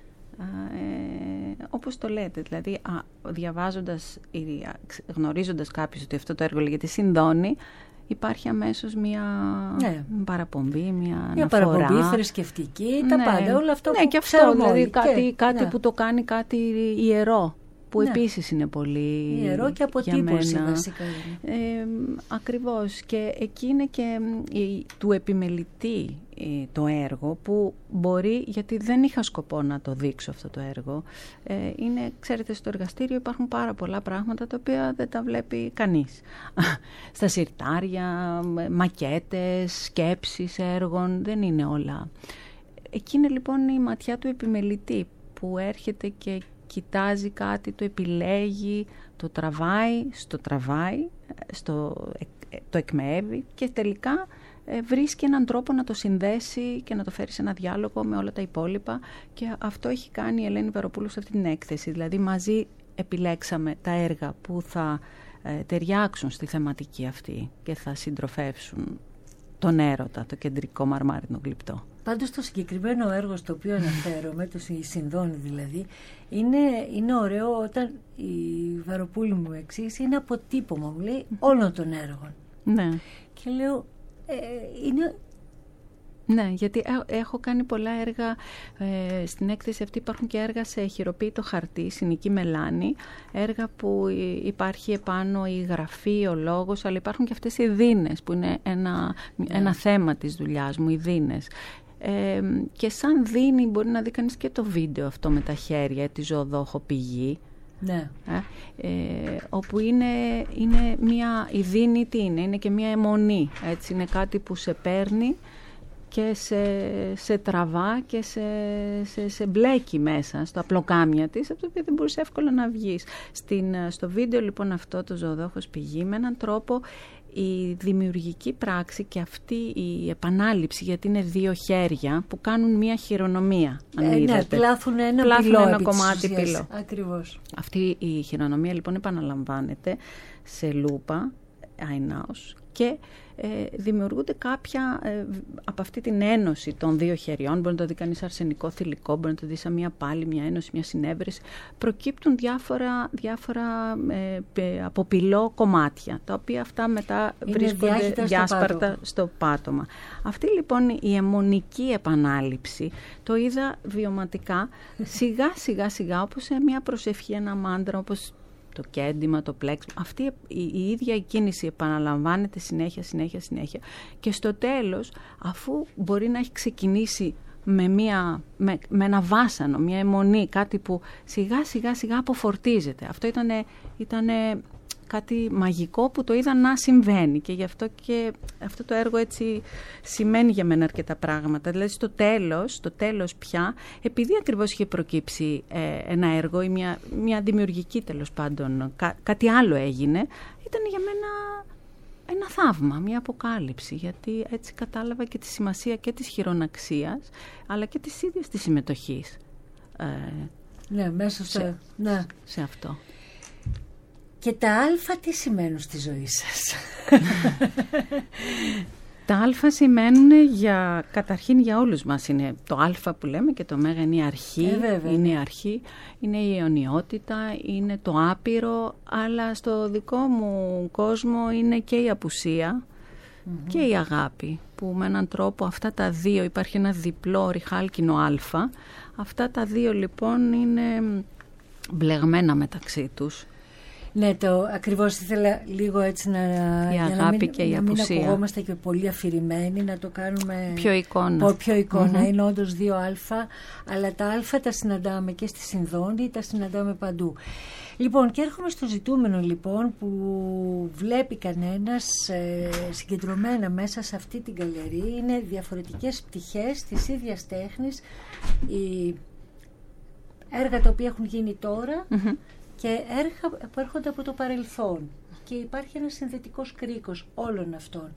Ε, όπως το λέτε, δηλαδή α, διαβάζοντας ή γνωρίζοντας κάποιος ότι αυτό το έργο λέγεται Συνδώνη, υπάρχει αμέσως μια ναι. παραπομπή, μια, μια αναφορά. Παραπομπή θρησκευτική, τα ναι. πάντα, όλο αυτό ναι, που και αυτό, δηλαδή και, κάτι, κάτι ναι. που το κάνει κάτι ιερό, που ναι. επίσης είναι πολύ ιερό και αποτύπωση βασικά. Ε, ακριβώς, και εκεί είναι και η, του επιμελητή ε, το έργο, που μπορεί, γιατί δεν είχα σκοπό να το δείξω αυτό το έργο, ε, είναι, ξέρετε, στο εργαστήριο υπάρχουν πάρα πολλά πράγματα τα οποία δεν τα βλέπει κανείς. Στα συρτάρια, μακέτες, σκέψεις έργων, δεν είναι όλα. Εκεί είναι λοιπόν η ματιά του επιμελητή, που έρχεται και κοιτάζει κάτι, το επιλέγει, το τραβάει, στο τραβάει, στο, το εκμεύει και τελικά ε, βρίσκει έναν τρόπο να το συνδέσει και να το φέρει σε ένα διάλογο με όλα τα υπόλοιπα, και αυτό έχει κάνει η Ελένη Βαροπούλου σε αυτή την έκθεση. Δηλαδή μαζί επιλέξαμε τα έργα που θα ε, ταιριάξουν στη θεματική αυτή και θα συντροφεύσουν τον έρωτα, το κεντρικό μαρμάρινο γλυπτό. Πάντως το συγκεκριμένο έργο στο οποίο αναφέρομαι, το Συνδόνη δηλαδή, είναι, είναι ωραίο όταν η Βαροπούλη μου εξήγησε, είναι αποτύπωμα, μου λέει, όλων των έργων. Ναι. Και λέω, ε, είναι... Ναι, γιατί έχω κάνει πολλά έργα, ε, στην έκθεση αυτή υπάρχουν και έργα σε χειροποίητο χαρτί, συνοική μελάνη, έργα που υπάρχει επάνω η γραφή, ο λόγος, αλλά υπάρχουν και αυτές οι δίνες που είναι ένα, yeah. ένα θέμα της δουλειάς μου, οι δίνες. Ε, και σαν δίνη μπορεί να δει κανείς και το βίντεο αυτό με τα χέρια, τη ζωοδόχο πηγή. Ναι. Ε, ε, όπου είναι, είναι μια, η δίνη τι είναι, είναι και μια αιμονή, έτσι, είναι κάτι που σε παίρνει και σε, σε τραβά και σε, σε, σε μπλέκει μέσα στο απλοκάμια της, από το οποίο δεν μπορείς εύκολα να βγεις. Στην, στο βίντεο λοιπόν αυτό το ζωοδόχος πηγή, με έναν τρόπο η δημιουργική πράξη και αυτή η επανάληψη, γιατί είναι δύο χέρια που κάνουν μία χειρονομία. Αν ε, είδατε. Ναι, πλάθουν ένα, πλάθουν πυλό, ένα κομμάτι πυλό. Ακριβώς. Αυτή η χειρονομία λοιπόν επαναλαμβάνεται σε λούπα, αϊνάος, και ε, δημιουργούνται κάποια ε, από αυτή την ένωση των δύο χεριών. Μπορεί να το δει κανείς αρσενικό θηλυκό, μπορεί να το δει σαν μια πάλι, μια ένωση, μια συνέβρεση. Προκύπτουν διάφορα, διάφορα ε, από πυλό κομμάτια, τα οποία αυτά μετά είναι βρίσκονται διάσπαρτα στο, στο πάτωμα. Αυτή λοιπόν η αιμονική επανάληψη το είδα βιωματικά σιγά σιγά σιγά, όπως σε μια προσευχή, ένα μάντρα, όπως το κέντημα, το πλέξιμο. Αυτή η, η ίδια η κίνηση επαναλαμβάνεται συνέχεια, συνέχεια, συνέχεια. Και στο τέλος, αφού μπορεί να έχει ξεκινήσει με, μια, με, με ένα βάσανο, μια αιμονή, κάτι που σιγά σιγά σιγά αποφορτίζεται. Αυτό ήτανε, ήτανε κάτι μαγικό που το είδα να συμβαίνει, και γι' αυτό και αυτό το έργο έτσι σημαίνει για μένα αρκετά πράγματα. Δηλαδή στο τέλος, στο τέλος πια, επειδή ακριβώς είχε προκύψει ε, ένα έργο ή μια, μια δημιουργική τέλος πάντων, κά, κάτι άλλο έγινε, ήταν για μένα ένα θαύμα, μια αποκάλυψη, γιατί έτσι κατάλαβα και τη σημασία και της χειροναξίας, αλλά και της ίδιας της συμμετοχής. Ε, ναι, μέσα στο... σε, ναι. σε αυτό. Και τα αλφα τι σημαίνουν στη ζωή σας? Τα αλφα σημαίνουν για, καταρχήν για όλους μας. Είναι το αλφα που λέμε, και το μέγα είναι η αρχή, ε, βέβαια, είναι ναι. η αρχή, είναι η αιωνιότητα, είναι το άπειρο, αλλά στο δικό μου κόσμο είναι και η απουσία mm-hmm. και η αγάπη, που με έναν τρόπο αυτά τα δύο, υπάρχει ένα διπλό ριχάλκινο αλφα, αυτά τα δύο λοιπόν είναι μπλεγμένα μεταξύ τους. Ναι, το ακριβώς ήθελα λίγο έτσι να, η αγάπη να μην, και η να απουσία. μην ακουγόμαστε και πολύ αφηρημένοι, να το κάνουμε πιο εικόνα. Πιο εικόνα. Mm-hmm. Είναι όντως δύο αλφα, αλλά τα αλφα τα συναντάμε και στη Συνδόνη, τα συναντάμε παντού. Λοιπόν, και έρχομαι στο ζητούμενο λοιπόν που βλέπει κανένας ε, συγκεντρωμένα μέσα σε αυτή την γκαλερί. Είναι διαφορετικές πτυχές της ίδιας τέχνης, οι έργα τα οποία έχουν γίνει τώρα mm-hmm. και έργα που έρχονται από το παρελθόν, και υπάρχει ένας συνδετικός κρίκος όλων αυτών.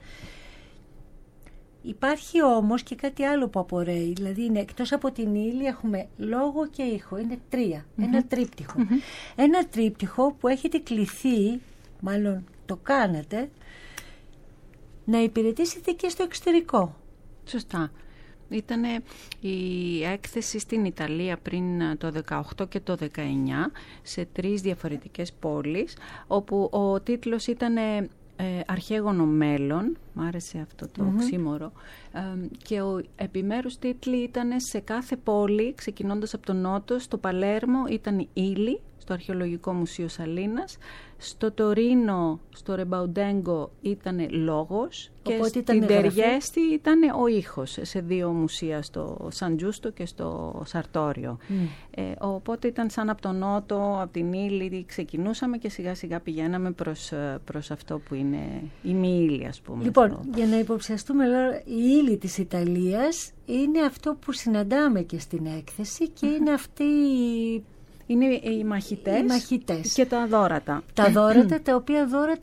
Υπάρχει όμως και κάτι άλλο που απορρέει, δηλαδή είναι, εκτός από την ύλη έχουμε λόγο και ήχο, είναι τρία, mm-hmm. ένα τρίπτυχο. Mm-hmm. Ένα τρίπτυχο που έχετε κληθεί, μάλλον το κάνατε, να υπηρετήσετε και στο εξωτερικό. Σωστά. Ήταν η έκθεση στην Ιταλία πριν το δεκαοκτώ και το δεκαεννιά, σε τρεις διαφορετικές πόλεις, όπου ο τίτλος ήταν ε, «Αρχαίγωνο μέλλον», μ' άρεσε αυτό το mm-hmm. οξύμορο, ε, και ο επιμέρους τίτλοι ήταν σε κάθε πόλη, ξεκινώντας από τον νότο. Στο Παλέρμο ήταν η ύλη, στο Αρχαιολογικό Μουσείο Σαλίνας, στο Τωρίνο, στο Ρεμπαουντέγκο ήταν λόγος, οπότε και στην Τεριέστη ήταν ο ήχος, σε δύο μουσεία, στο Σαν Τζούστο και στο Σαρτόριο. Mm. Ε, οπότε ήταν σαν από τον νότο, από την ύλη ξεκινούσαμε και σιγά σιγά πηγαίναμε προς, προς αυτό που είναι η μη ύλη, ας πούμε. Λοιπόν, στο... για να υποψιαστούμε, λέω, η ύλη της Ιταλίας είναι αυτό που συναντάμε και στην έκθεση και είναι αυτή η... Είναι οι μαχητές, οι μαχητές και τα δώρατα. Τα δώρατα, τα οποία δώρατα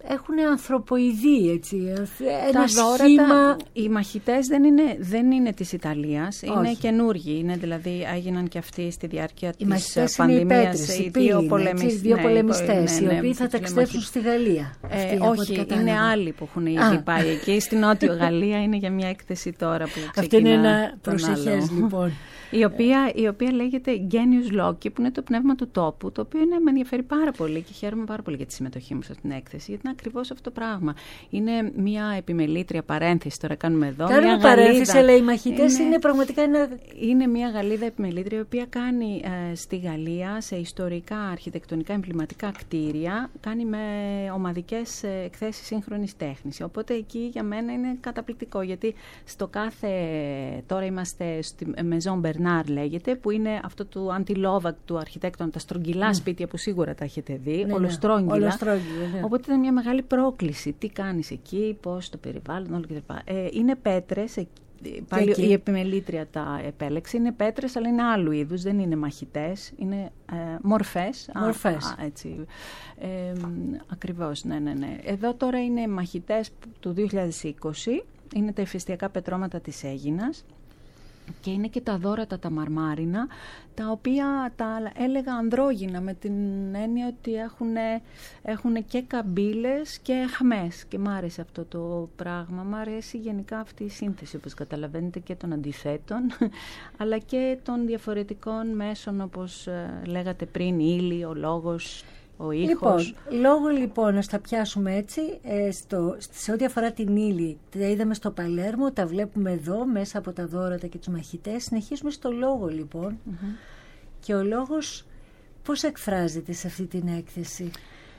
έχουν ανθρωποειδή, έτσι, ένα τα δώρα, σχήμα... τα, οι μαχητές δεν είναι, δεν είναι της Ιταλίας, Όχι. είναι καινούργοι, είναι δηλαδή έγιναν και αυτοί στη διάρκεια οι της πανδημίας, οι δύο, πολεμισ... δύο ναι, πολεμιστές, ναι, ναι, οι οποίοι θα ταξιδέψουν στη Γαλλία. Ε, αυτοί, όχι, είναι άλλοι που έχουν ήδη Α. πάει εκεί, στη Νότιο Γαλλία, είναι για μια έκθεση τώρα που ξεκινά. Αυτό είναι ένα προσεχές λοιπόν. Η οποία, η οποία λέγεται Genius Loci, που είναι το πνεύμα του τόπου, το οποίο είναι, με ενδιαφέρει πάρα πολύ και χαίρομαι πάρα πολύ για τη συμμετοχή μου σε αυτήν την έκθεση, γιατί είναι ακριβώς αυτό το πράγμα. Είναι μια επιμελήτρια παρένθεση, τώρα κάνουμε εδώ. Κάνουμε μια παρένθεση, Γαλλίδα, αλλά οι μαχητές είναι, είναι πραγματικά ένα... Είναι μια Γαλλίδα επιμελήτρια, η οποία κάνει ε, στη Γαλλία, σε ιστορικά, αρχιτεκτονικά, εμβληματικά κτίρια, κάνει με ομαδικές ε, εκθέσεις σύγχρονης τέχνης. Οπότε εκεί για μένα είναι καταπληκτικό, γιατί στο κάθε... Τώρα είμαστε στη Maison Bernard λέγεται, που είναι αυτό του Anti-Lovac του αρχιτέκτονα, τα στρογγυλά mm. σπίτια που σίγουρα τα έχετε δει, ναι, ολοστρόγγυλα. Ναι, ολοστρόγγυλα ναι. Οπότε ήταν μια μεγάλη πρόκληση. Τι κάνεις εκεί, πώς το περιβάλλον, όλο κτλ. Ε, είναι πέτρες, πάλι η επιμελήτρια τα επέλεξε, είναι πέτρες, αλλά είναι άλλου είδους, δεν είναι μαχητές, είναι ε, μορφές. Μορφές. Α, α, έτσι. Ε, ακριβώς, ναι, ναι, ναι. Εδώ τώρα είναι μαχητές του δύο χιλιάδες είκοσι, είναι τα ηφαιστειακά πετρώματα της Αίγινας. Και είναι και τα δώρατα τα μαρμάρινα, τα οποία τα έλεγα ανδρόγυνα, με την έννοια ότι έχουν, έχουν και καμπύλες και αχμές. Και μ' άρεσε αυτό το πράγμα, μ' αρέσει γενικά αυτή η σύνθεση, όπως καταλαβαίνετε, και των αντιθέτων, αλλά και των διαφορετικών μέσων, όπως λέγατε πριν, η ύλη, ο λόγος, ο ήχος. Λοιπόν, λόγω λοιπόν, να στα πιάσουμε έτσι, ε, στο, σε ό,τι αφορά την ύλη, τα είδαμε στο Παλέρμο, τα βλέπουμε εδώ μέσα από τα δώρατα και τους μαχητές. Συνεχίζουμε στο λόγο λοιπόν. Mm-hmm. Και ο λόγος πώς εκφράζεται σε αυτή την έκθεση?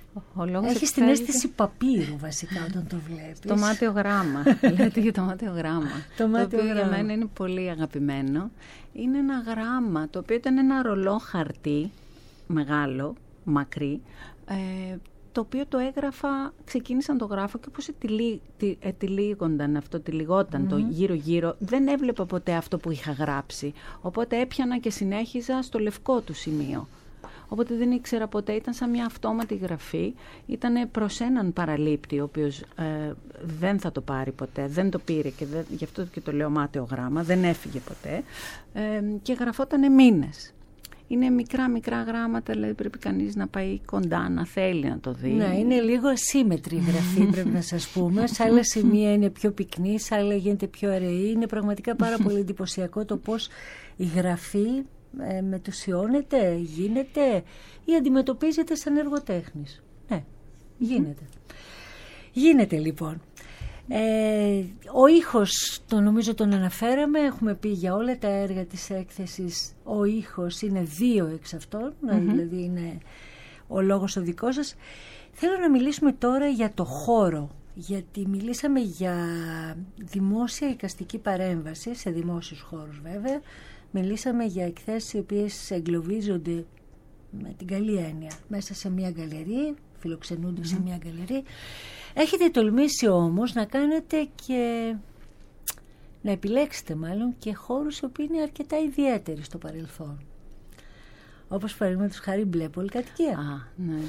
Ο λόγος Έχεις εκφράζεται... την αίσθηση παπύρου βασικά όταν το βλέπεις. Το μάταιο γράμμα. Λέτε για το μάταιο γράμμα. το, το οποίο γράμμα. Για μένα είναι πολύ αγαπημένο. Είναι ένα γράμμα το οποίο ήταν ένα ρολό χαρτί μεγάλο, μακρύ, ε, το οποίο το έγραφα, ξεκίνησα να το γράφω και όπως ετυλίγονταν αυτό, τυλιγόταν mm-hmm. το γύρω-γύρω, δεν έβλεπα ποτέ αυτό που είχα γράψει. Οπότε έπιανα και συνέχιζα στο λευκό του σημείο. Οπότε δεν ήξερα ποτέ, ήταν σαν μια αυτόματη γραφή, ήταν προς έναν παραλήπτη, ο οποίος ε, δεν θα το πάρει ποτέ, δεν το πήρε και δεν, γι' αυτό και το λέω μάταιο γράμμα, δεν έφυγε ποτέ ε, και γραφότανε μήνες. Είναι μικρά μικρά γράμματα, δηλαδή πρέπει κανείς να πάει κοντά, να θέλει να το δει. Ναι, είναι λίγο ασύμετρη η γραφή, πρέπει να σας πούμε. Σε άλλα σημεία είναι πιο πυκνή, σε άλλα γίνεται πιο αραιή. Είναι πραγματικά πάρα πολύ εντυπωσιακό το πώς η γραφή ε, μετουσιώνεται, γίνεται ή αντιμετωπίζεται σαν έργο τέχνης. Ναι, γίνεται. Γίνεται λοιπόν. Ε, ο ήχος, το νομίζω τον αναφέραμε, έχουμε πει για όλα τα έργα της έκθεσης, ο ήχος είναι δύο εξ αυτών, mm-hmm. δηλαδή είναι ο λόγος ο δικός σας. Θέλω να μιλήσουμε τώρα για το χώρο, γιατί μιλήσαμε για δημόσια εικαστική παρέμβαση, σε δημόσιους χώρους βέβαια, μιλήσαμε για εκθέσεις οι οποίες εγκλωβίζονται με την καλή έννοια μέσα σε μια γκαλερί, φιλοξενούνται mm-hmm. σε μια γκαλερί. Έχετε τολμήσει όμως να κάνετε και να επιλέξετε μάλλον και χώρους οι οποίοι είναι αρκετά ιδιαίτεροι στο παρελθόν. Όπως παραδείγματος χάρη μπλε πολυκατοικία. Α, ναι.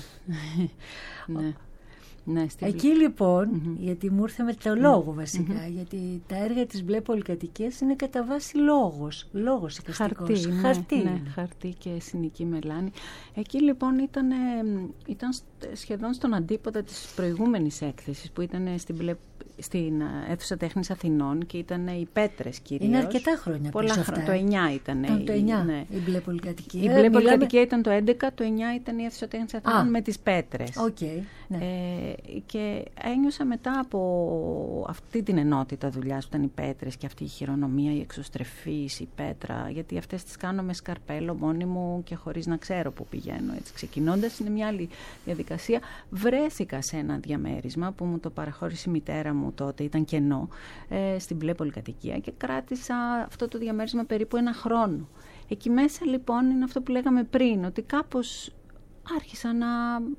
ναι. Ναι, εκεί λοιπόν, mm-hmm. γιατί μου ήρθε με το λόγο βασικά, mm-hmm. γιατί τα έργα της μπλε πολυκατοικίας είναι κατά βάση λόγος, λόγος εικαστικός. Χαρτί, χαρτί. Ναι, ναι, χαρτί και συνική μελάνη. Εκεί λοιπόν ήταν, ήταν σχεδόν στον αντίποδα της προηγούμενης έκθεσης που ήταν στην μπλε στην αίθουσα τέχνης Αθηνών και ήταν οι πέτρες κυρίως. Είναι αρκετά χρόνια πολλά πίσω χρόνια. Το εννιά ήταν. Ήταν το εννιά ναι. η μπλε πολυκατοικία. Η μπλε Μιλάμε... πολυκατοικία ήταν το έντεκα, το εννιά ήταν η αίθουσα τέχνης Αθηνών Α. με τις πέτρες. Okay, ναι. ε, και ένιωσα μετά από αυτή την ενότητα δουλειάς που ήταν οι πέτρες και αυτή η χειρονομία, η εξωστρεφής, η πέτρα, γιατί αυτές τις κάνω με σκαρπέλο μόνη μου και χωρίς να ξέρω που πηγαίνω. Έτσι. Ξεκινώντας είναι μια άλλη διαδικασία. Βρέθηκα σε ένα διαμέρισμα που μου το παραχώρησε η μητέρα μου τότε, ήταν κενό, ε, στην μπλε πολυκατοικία και κράτησα αυτό το διαμέρισμα περίπου ένα χρόνο. Εκεί μέσα λοιπόν είναι αυτό που λέγαμε πριν, ότι κάπως άρχισα να...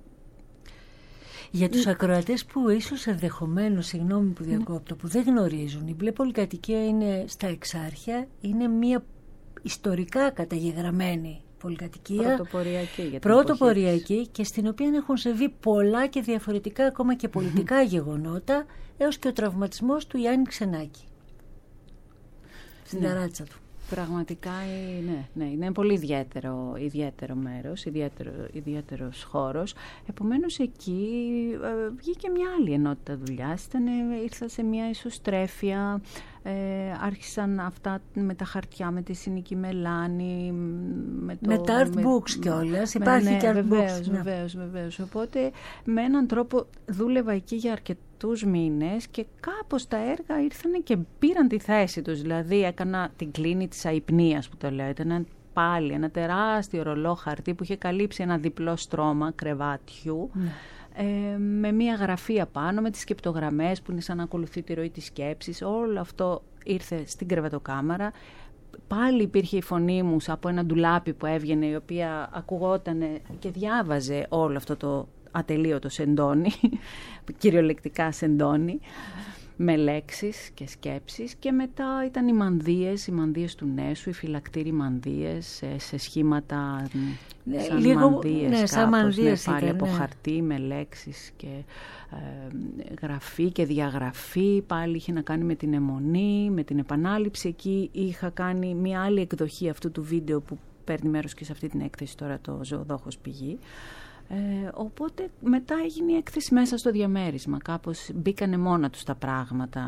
Για τους ακροατές που ίσως ενδεχομένως, συγγνώμη που διακόπτω, που δεν γνωρίζουν, η μπλε πολυκατοικία είναι στα Εξάρχεια, είναι μια ιστορικά καταγεγραμμένη πολυκατοικία. Πρωτοποριακή για την Πρωτοποριακή εποχή. Και στην οποία έχουν συμβεί πολλά και διαφορετικά ακόμα και πολιτικά γεγονότα, έως και ο τραυματισμός του Γιάννη Ξενάκη στην ναι. ταράτσα του. Πραγματικά ναι, ναι, είναι πολύ ιδιαίτερο, ιδιαίτερο μέρος, ιδιαίτερο, ιδιαίτερος χώρος. Επομένως εκεί ε, βγήκε μια άλλη ενότητα δουλειάς. Ήταν, ήρθα σε μια ισοστρέφεια, ε, άρχισαν αυτά με τα χαρτιά, με τη Συνική Μελάνη. Με, το, με τα art με, books κιόλας, υπάρχει ναι, και art βεβαίως, books. Ναι. Βεβαίως, βεβαίως. Οπότε με έναν τρόπο δούλευα εκεί για αρκετό τους μήνες και κάπως τα έργα ήρθαν και πήραν τη θέση τους. Δηλαδή έκανα την κλίνη της αϊπνίας που το λέω. Ήταν πάλι ένα τεράστιο ρολό χαρτί που είχε καλύψει ένα διπλό στρώμα κρεβάτιου mm. ε, με μία γραφή απάνω, με τις σκεπτογραμμές που είναι σαν να ακολουθεί τη ροή της σκέψης. Όλο αυτό ήρθε στην κρεβατοκάμαρα. Πάλι υπήρχε η φωνή μου από ένα ντουλάπι που έβγαινε, η οποία ακουγόταν και διάβαζε όλο αυτό το ατελείωτο σεντόνι, κυριολεκτικά σεντόνι, με λέξεις και σκέψεις. Και μετά ήταν οι μανδύες, οι μανδύες του Νέσου, οι φυλακτήριοι μανδύες σε, σε σχήματα ναι, σαν λίγο, μανδύες, ναι, σαν κάπως, μανδύες ναι, πάλι ήταν, από ναι. χαρτί με λέξεις και ε, γραφή και διαγραφή. Πάλι είχε να κάνει με την αιμονή, με την επανάληψη. Εκεί είχα κάνει μια άλλη εκδοχή αυτού του βίντεο που παίρνει μέρος και σε αυτή την έκθεση τώρα, το Ζωοδόχος Πηγή. Ε, οπότε μετά έγινε η έκθεση μέσα στο διαμέρισμα. Κάπως μπήκανε μόνα τους τα πράγματα.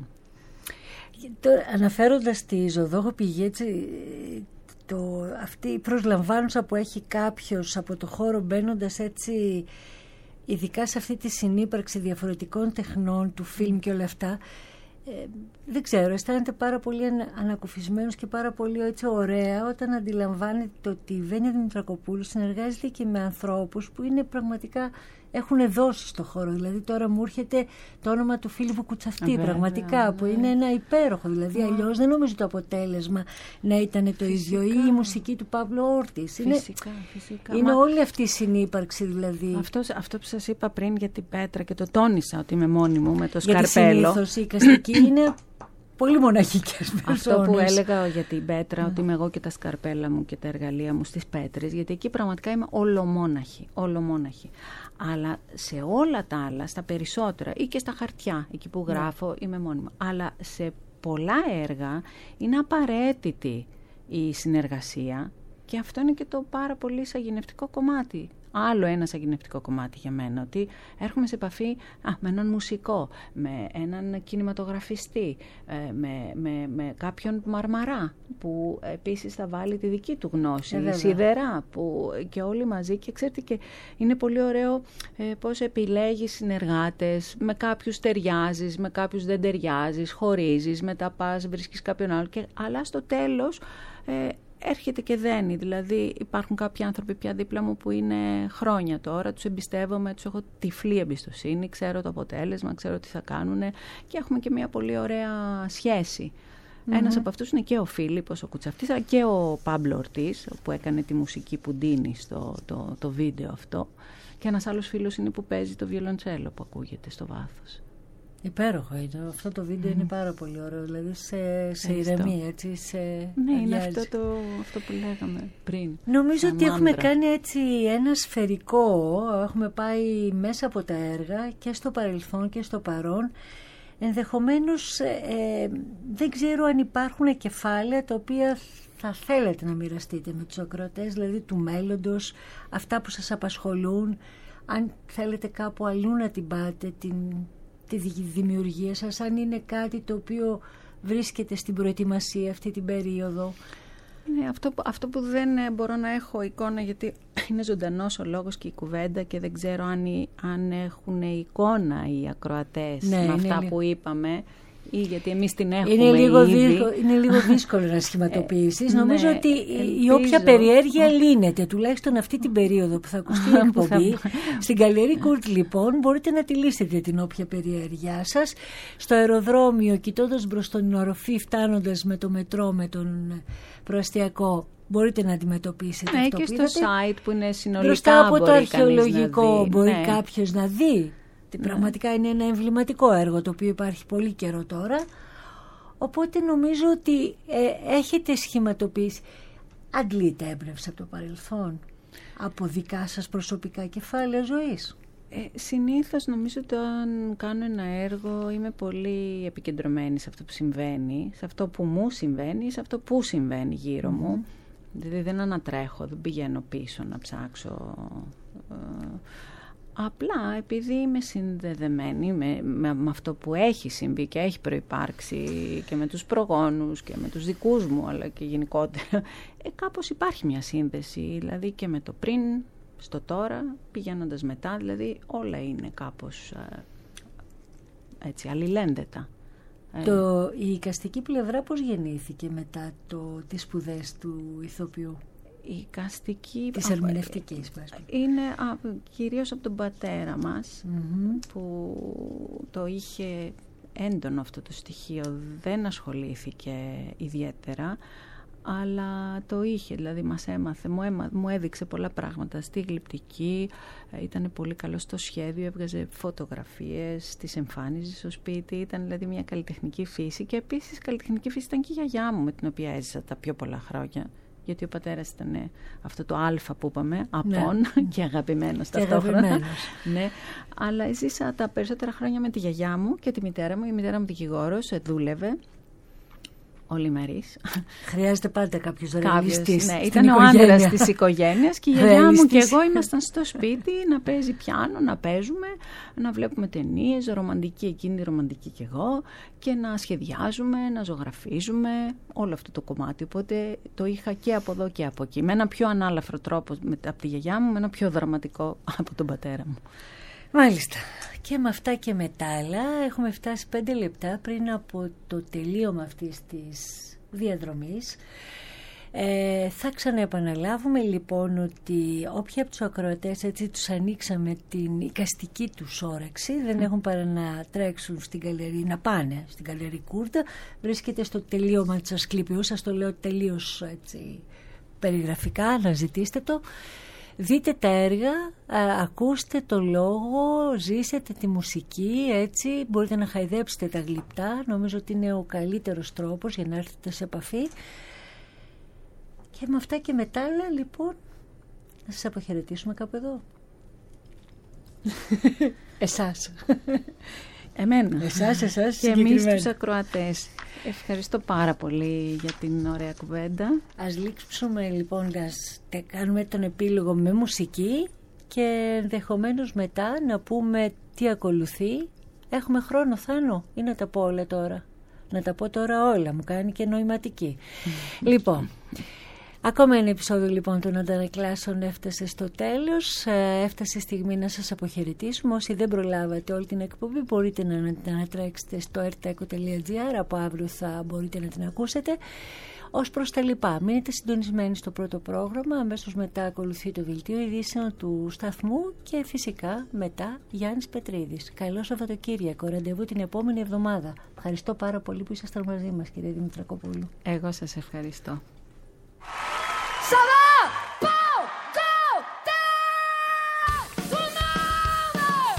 Τώρα, αναφέροντας τη Ζωοδόχο Πηγή, έτσι, το, αυτή η προσλαμβάνουσα που έχει κάποιος από το χώρο μπαίνοντας έτσι, ειδικά σε αυτή τη συνύπαρξη διαφορετικών τεχνών, του φιλμ και όλα αυτά, Ε, δεν ξέρω, αισθάνεται πάρα πολύ ανακουφισμένος και πάρα πολύ έτσι ωραία όταν αντιλαμβάνεται ότι η Βένια Δημητρακοπούλου συνεργάζεται και με ανθρώπους που είναι πραγματικά έχουν δώσει στο χώρο. Δηλαδή τώρα μου έρχεται το όνομα του Φίλιππου Κουτσαυτή, βέβαια, πραγματικά, βέβαια. Που είναι ένα υπέροχο. Δηλαδή αλλιώς δεν νομίζω το αποτέλεσμα να ήταν το φυσικά. ίδιο, ή η μουσική του Παύλου Όρτης. Είναι, φυσικά, φυσικά. Είναι Μα... όλη αυτή η συνύπαρξη δηλαδή. Αυτό, αυτό που σας είπα πριν για την Πέτρα και το τόνισα ότι είμαι μόνη μου με το σκαρπέλο. Γιατί συνήθως η καστική είναι πολύ μοναχικές περσόνες. Αυτό που έλεγα για την Πέτρα, ότι είμαι εγώ και τα σκαρπέλα μου και τα εργαλεία μου στις Πέτρες, γιατί εκεί πραγματικά είμαι ολομόναχη, ολομόναχη. Αλλά σε όλα τα άλλα, στα περισσότερα ή και στα χαρτιά, εκεί που γράφω, είμαι μόνη μου. Αλλά σε πολλά έργα είναι απαραίτητη η συνεργασία και αυτό είναι και το πάρα πολύ σαγηνευτικό κομμάτι. Άλλο ένα σαγηνευτικό κομμάτι για μένα, ότι έρχομαι σε επαφή α, με έναν μουσικό, με έναν κινηματογραφιστή, ε, με, με, με κάποιον μαρμαρά που επίσης θα βάλει τη δική του γνώση, ε, σιδερά που, και όλοι μαζί. Και ξέρετε, και είναι πολύ ωραίο ε, πώς επιλέγεις συνεργάτες, με κάποιους ταιριάζεις, με κάποιους δεν ταιριάζεις, χωρίζεις, μετά πας, βρίσκεις κάποιον άλλο, και, αλλά στο τέλος ε, έρχεται και δένει. Δηλαδή υπάρχουν κάποιοι άνθρωποι πια δίπλα μου που είναι χρόνια τώρα, τους εμπιστεύομαι, τους έχω τυφλή εμπιστοσύνη, ξέρω το αποτέλεσμα, ξέρω τι θα κάνουν και έχουμε και μια πολύ ωραία σχέση. Mm-hmm. Ένας από αυτούς είναι και ο Φίλιππος ο Κουτσαυτής, αλλά και ο Πάμπλο Ορτής που έκανε τη μουσική που ντύνει στο το, το βίντεο αυτό, και ένας άλλος φίλος είναι που παίζει το βιολοντσέλο που ακούγεται στο βάθος. Υπέροχο είναι. Αυτό το βίντεο mm. είναι πάρα πολύ ωραίο. Δηλαδή σε, σε ηρεμία, έτσι. Σε ναι, είναι αυτό, το, αυτό που λέγαμε πριν. Νομίζω ότι μάντρα. Έχουμε κάνει έτσι ένα σφαιρικό. Έχουμε πάει μέσα από τα έργα και στο παρελθόν και στο παρόν. Ενδεχομένως ε, δεν ξέρω αν υπάρχουν κεφάλαια τα οποία θα θέλετε να μοιραστείτε με τους ακροατές, δηλαδή του μέλλοντος, αυτά που σας απασχολούν. Αν θέλετε κάπου αλλού να την πάτε, την... τη δημιουργία σας, αν είναι κάτι το οποίο βρίσκεται στην προετοιμασία αυτή την περίοδο. Ναι, αυτό, αυτό που δεν μπορώ να έχω εικόνα, γιατί είναι ζωντανός ο λόγος και η κουβέντα και δεν ξέρω αν, αν έχουν εικόνα οι ακροατές ναι, με αυτά που είπαμε, ή γιατί εμείς την έχουμε είναι λίγο ήδη. Δύσκολο, είναι λίγο δύσκολο να σχηματοποιήσεις. Νομίζω ναι, ότι ελπίζω. Η όποια περιέργεια λύνεται, τουλάχιστον αυτή την περίοδο που θα ακουστεί η εκπομπή. Στην Γκαλερί Κουρτ λοιπόν μπορείτε να τη λύσετε την όποια περιέργειά σας. Στο αεροδρόμιο, κοιτώντας μπρος τον οροφή, φτάνοντας με το μετρό, με τον προαστιακό, μπορείτε να αντιμετωπίσετε ναι, αυτό και που στο είδατε. Site που είναι συνολικά μπροστά από το αρχαιολογικό μπορεί ναι. κάποιος να δει. Ναι. Πραγματικά είναι ένα εμβληματικό έργο το οποίο υπάρχει πολύ καιρό τώρα. Οπότε νομίζω ότι ε, έχετε σχηματοποιήσει. Αντλείτε έμπνευση από το παρελθόν, από δικά σας προσωπικά κεφάλαια ζωής? Ε, συνήθως νομίζω ότι αν κάνω ένα έργο είμαι πολύ επικεντρωμένη σε αυτό που συμβαίνει, σε αυτό που μου συμβαίνει, σε αυτό που συμβαίνει γύρω mm-hmm. μου. Δηλαδή δεν ανατρέχω, δεν πηγαίνω πίσω να ψάξω. Ε, απλά επειδή είμαι συνδεδεμένη με, με, με αυτό που έχει συμβεί και έχει προϋπάρξει και με τους προγόνους και με τους δικούς μου, αλλά και γενικότερα, ε, κάπως υπάρχει μια σύνδεση, δηλαδή και με το πριν, στο τώρα, πηγαίνοντας μετά, δηλαδή όλα είναι κάπως ε, έτσι αλληλένδετα. Το, η εικαστική πλευρά πώς γεννήθηκε μετά το, τις σπουδές του ηθοποιού? Η εικαστική... Της ερμηνευτικής. Είναι α, κυρίως από τον πατέρα μας, mm-hmm. που το είχε έντονο αυτό το στοιχείο, δεν ασχολήθηκε ιδιαίτερα, αλλά το είχε, δηλαδή μας έμαθε, μου, έμα, μου έδειξε πολλά πράγματα στη γλυπτική, ήταν πολύ καλό στο σχέδιο, έβγαζε φωτογραφίες, τις εμφάνιζε στο σπίτι, ήταν δηλαδή μια καλλιτεχνική φύση και επίσης καλλιτεχνική φύση ήταν και η γιαγιά μου με την οποία έζησα τα πιο πολλά χρόνια. Γιατί ο πατέρας ήταν αυτό το αλφα που είπαμε, απόν ναι. και αγαπημένος ταυτόχρονα. Ναι. Αλλά ζήσα τα περισσότερα χρόνια με τη γιαγιά μου και τη μητέρα μου. Η μητέρα μου δικηγόρος, δούλευε ολημερής. Χρειάζεται πάντα κάποιος ρεαλιστής. Ναι, ήταν ο άντρας της οικογένειας και η γιαγιά μου και εγώ ήμασταν στο σπίτι να παίζει πιάνο, να παίζουμε, να βλέπουμε ταινίες, ρομαντική εκείνη, ρομαντική και εγώ, και να σχεδιάζουμε, να ζωγραφίζουμε, όλο αυτό το κομμάτι. Οπότε το είχα και από εδώ και από εκεί. Με ένα πιο ανάλαφρο τρόπο από τη γιαγιά μου, με ένα πιο δραματικό από τον πατέρα μου. Μάλιστα. Και με αυτά και με τα άλλα έχουμε φτάσει πέντε λεπτά πριν από το τελείωμα αυτής της διαδρομής. Ε, θα ξαναεπαναλάβουμε λοιπόν ότι όποιοι από τους ακροατές έτσι τους ανοίξαμε την εικαστική τους όρεξη, δεν έχουν παρά να τρέξουν στην καλερί, να πάνε στην καλερί Κούρτα. Βρίσκεται στο τελείωμα της Ασκληπιού, σας το λέω τελείως έτσι περιγραφικά, αναζητήστε το. Δείτε τα έργα, α, ακούστε το λόγο, ζήσετε τη μουσική, έτσι, μπορείτε να χαϊδέψετε τα γλυπτά, νομίζω ότι είναι ο καλύτερος τρόπος για να έρθετε σε επαφή. Και με αυτά και μετά, λοιπόν, να σας αποχαιρετήσουμε κάπου εδώ. Εσάς. Εμένα. Εσάς, εσάς και εμείς τους ακροατές. Ευχαριστώ πάρα πολύ για την ωραία κουβέντα. Ας λήξουμε λοιπόν, ας κάνουμε τον επίλογο με μουσική και ενδεχομένως μετά να πούμε τι ακολουθεί. Έχουμε χρόνο, Θάνο, ή να τα πω όλα τώρα? Να τα πω τώρα όλα, μου κάνει και νοηματική. Λοιπόν, ακόμα ένα επεισόδιο λοιπόν των Αντανακλάσεων έφτασε στο τέλος. Έφτασε η στιγμή να σας αποχαιρετήσουμε. Όσοι δεν προλάβατε όλη την εκπομπή μπορείτε να την ανατρέξετε στο ertaeco τελεία gr. Από αύριο θα μπορείτε να την ακούσετε. Ως προς τα λοιπά, μείνετε συντονισμένοι στο πρώτο πρόγραμμα. Αμέσως μετά ακολουθεί το δελτίο ειδήσεων του σταθμού και φυσικά μετά Γιάννης Πετρίδης. Καλό Σαββατοκύριακο, ραντεβού την επόμενη εβδομάδα. Ευχαριστώ πάρα πολύ που ήσασταν μαζί μας, κύριε Δημητρακοπούλου. Εγώ σας ευχαριστώ. Ça va? Bon, go, ta, tout le monde!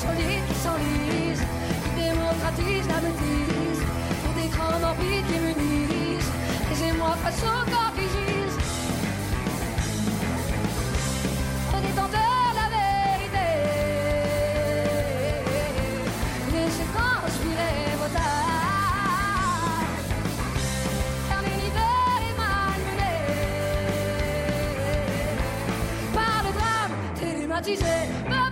solides qui s'enlisent, qui démocratisent la bêtise, pour des grands empires qui m'unisent, laissez-moi face au corps qui gisent. Au détenteur la vérité, laissez conspirer vos tailles, car l'univers est malmené par le drame télématisé.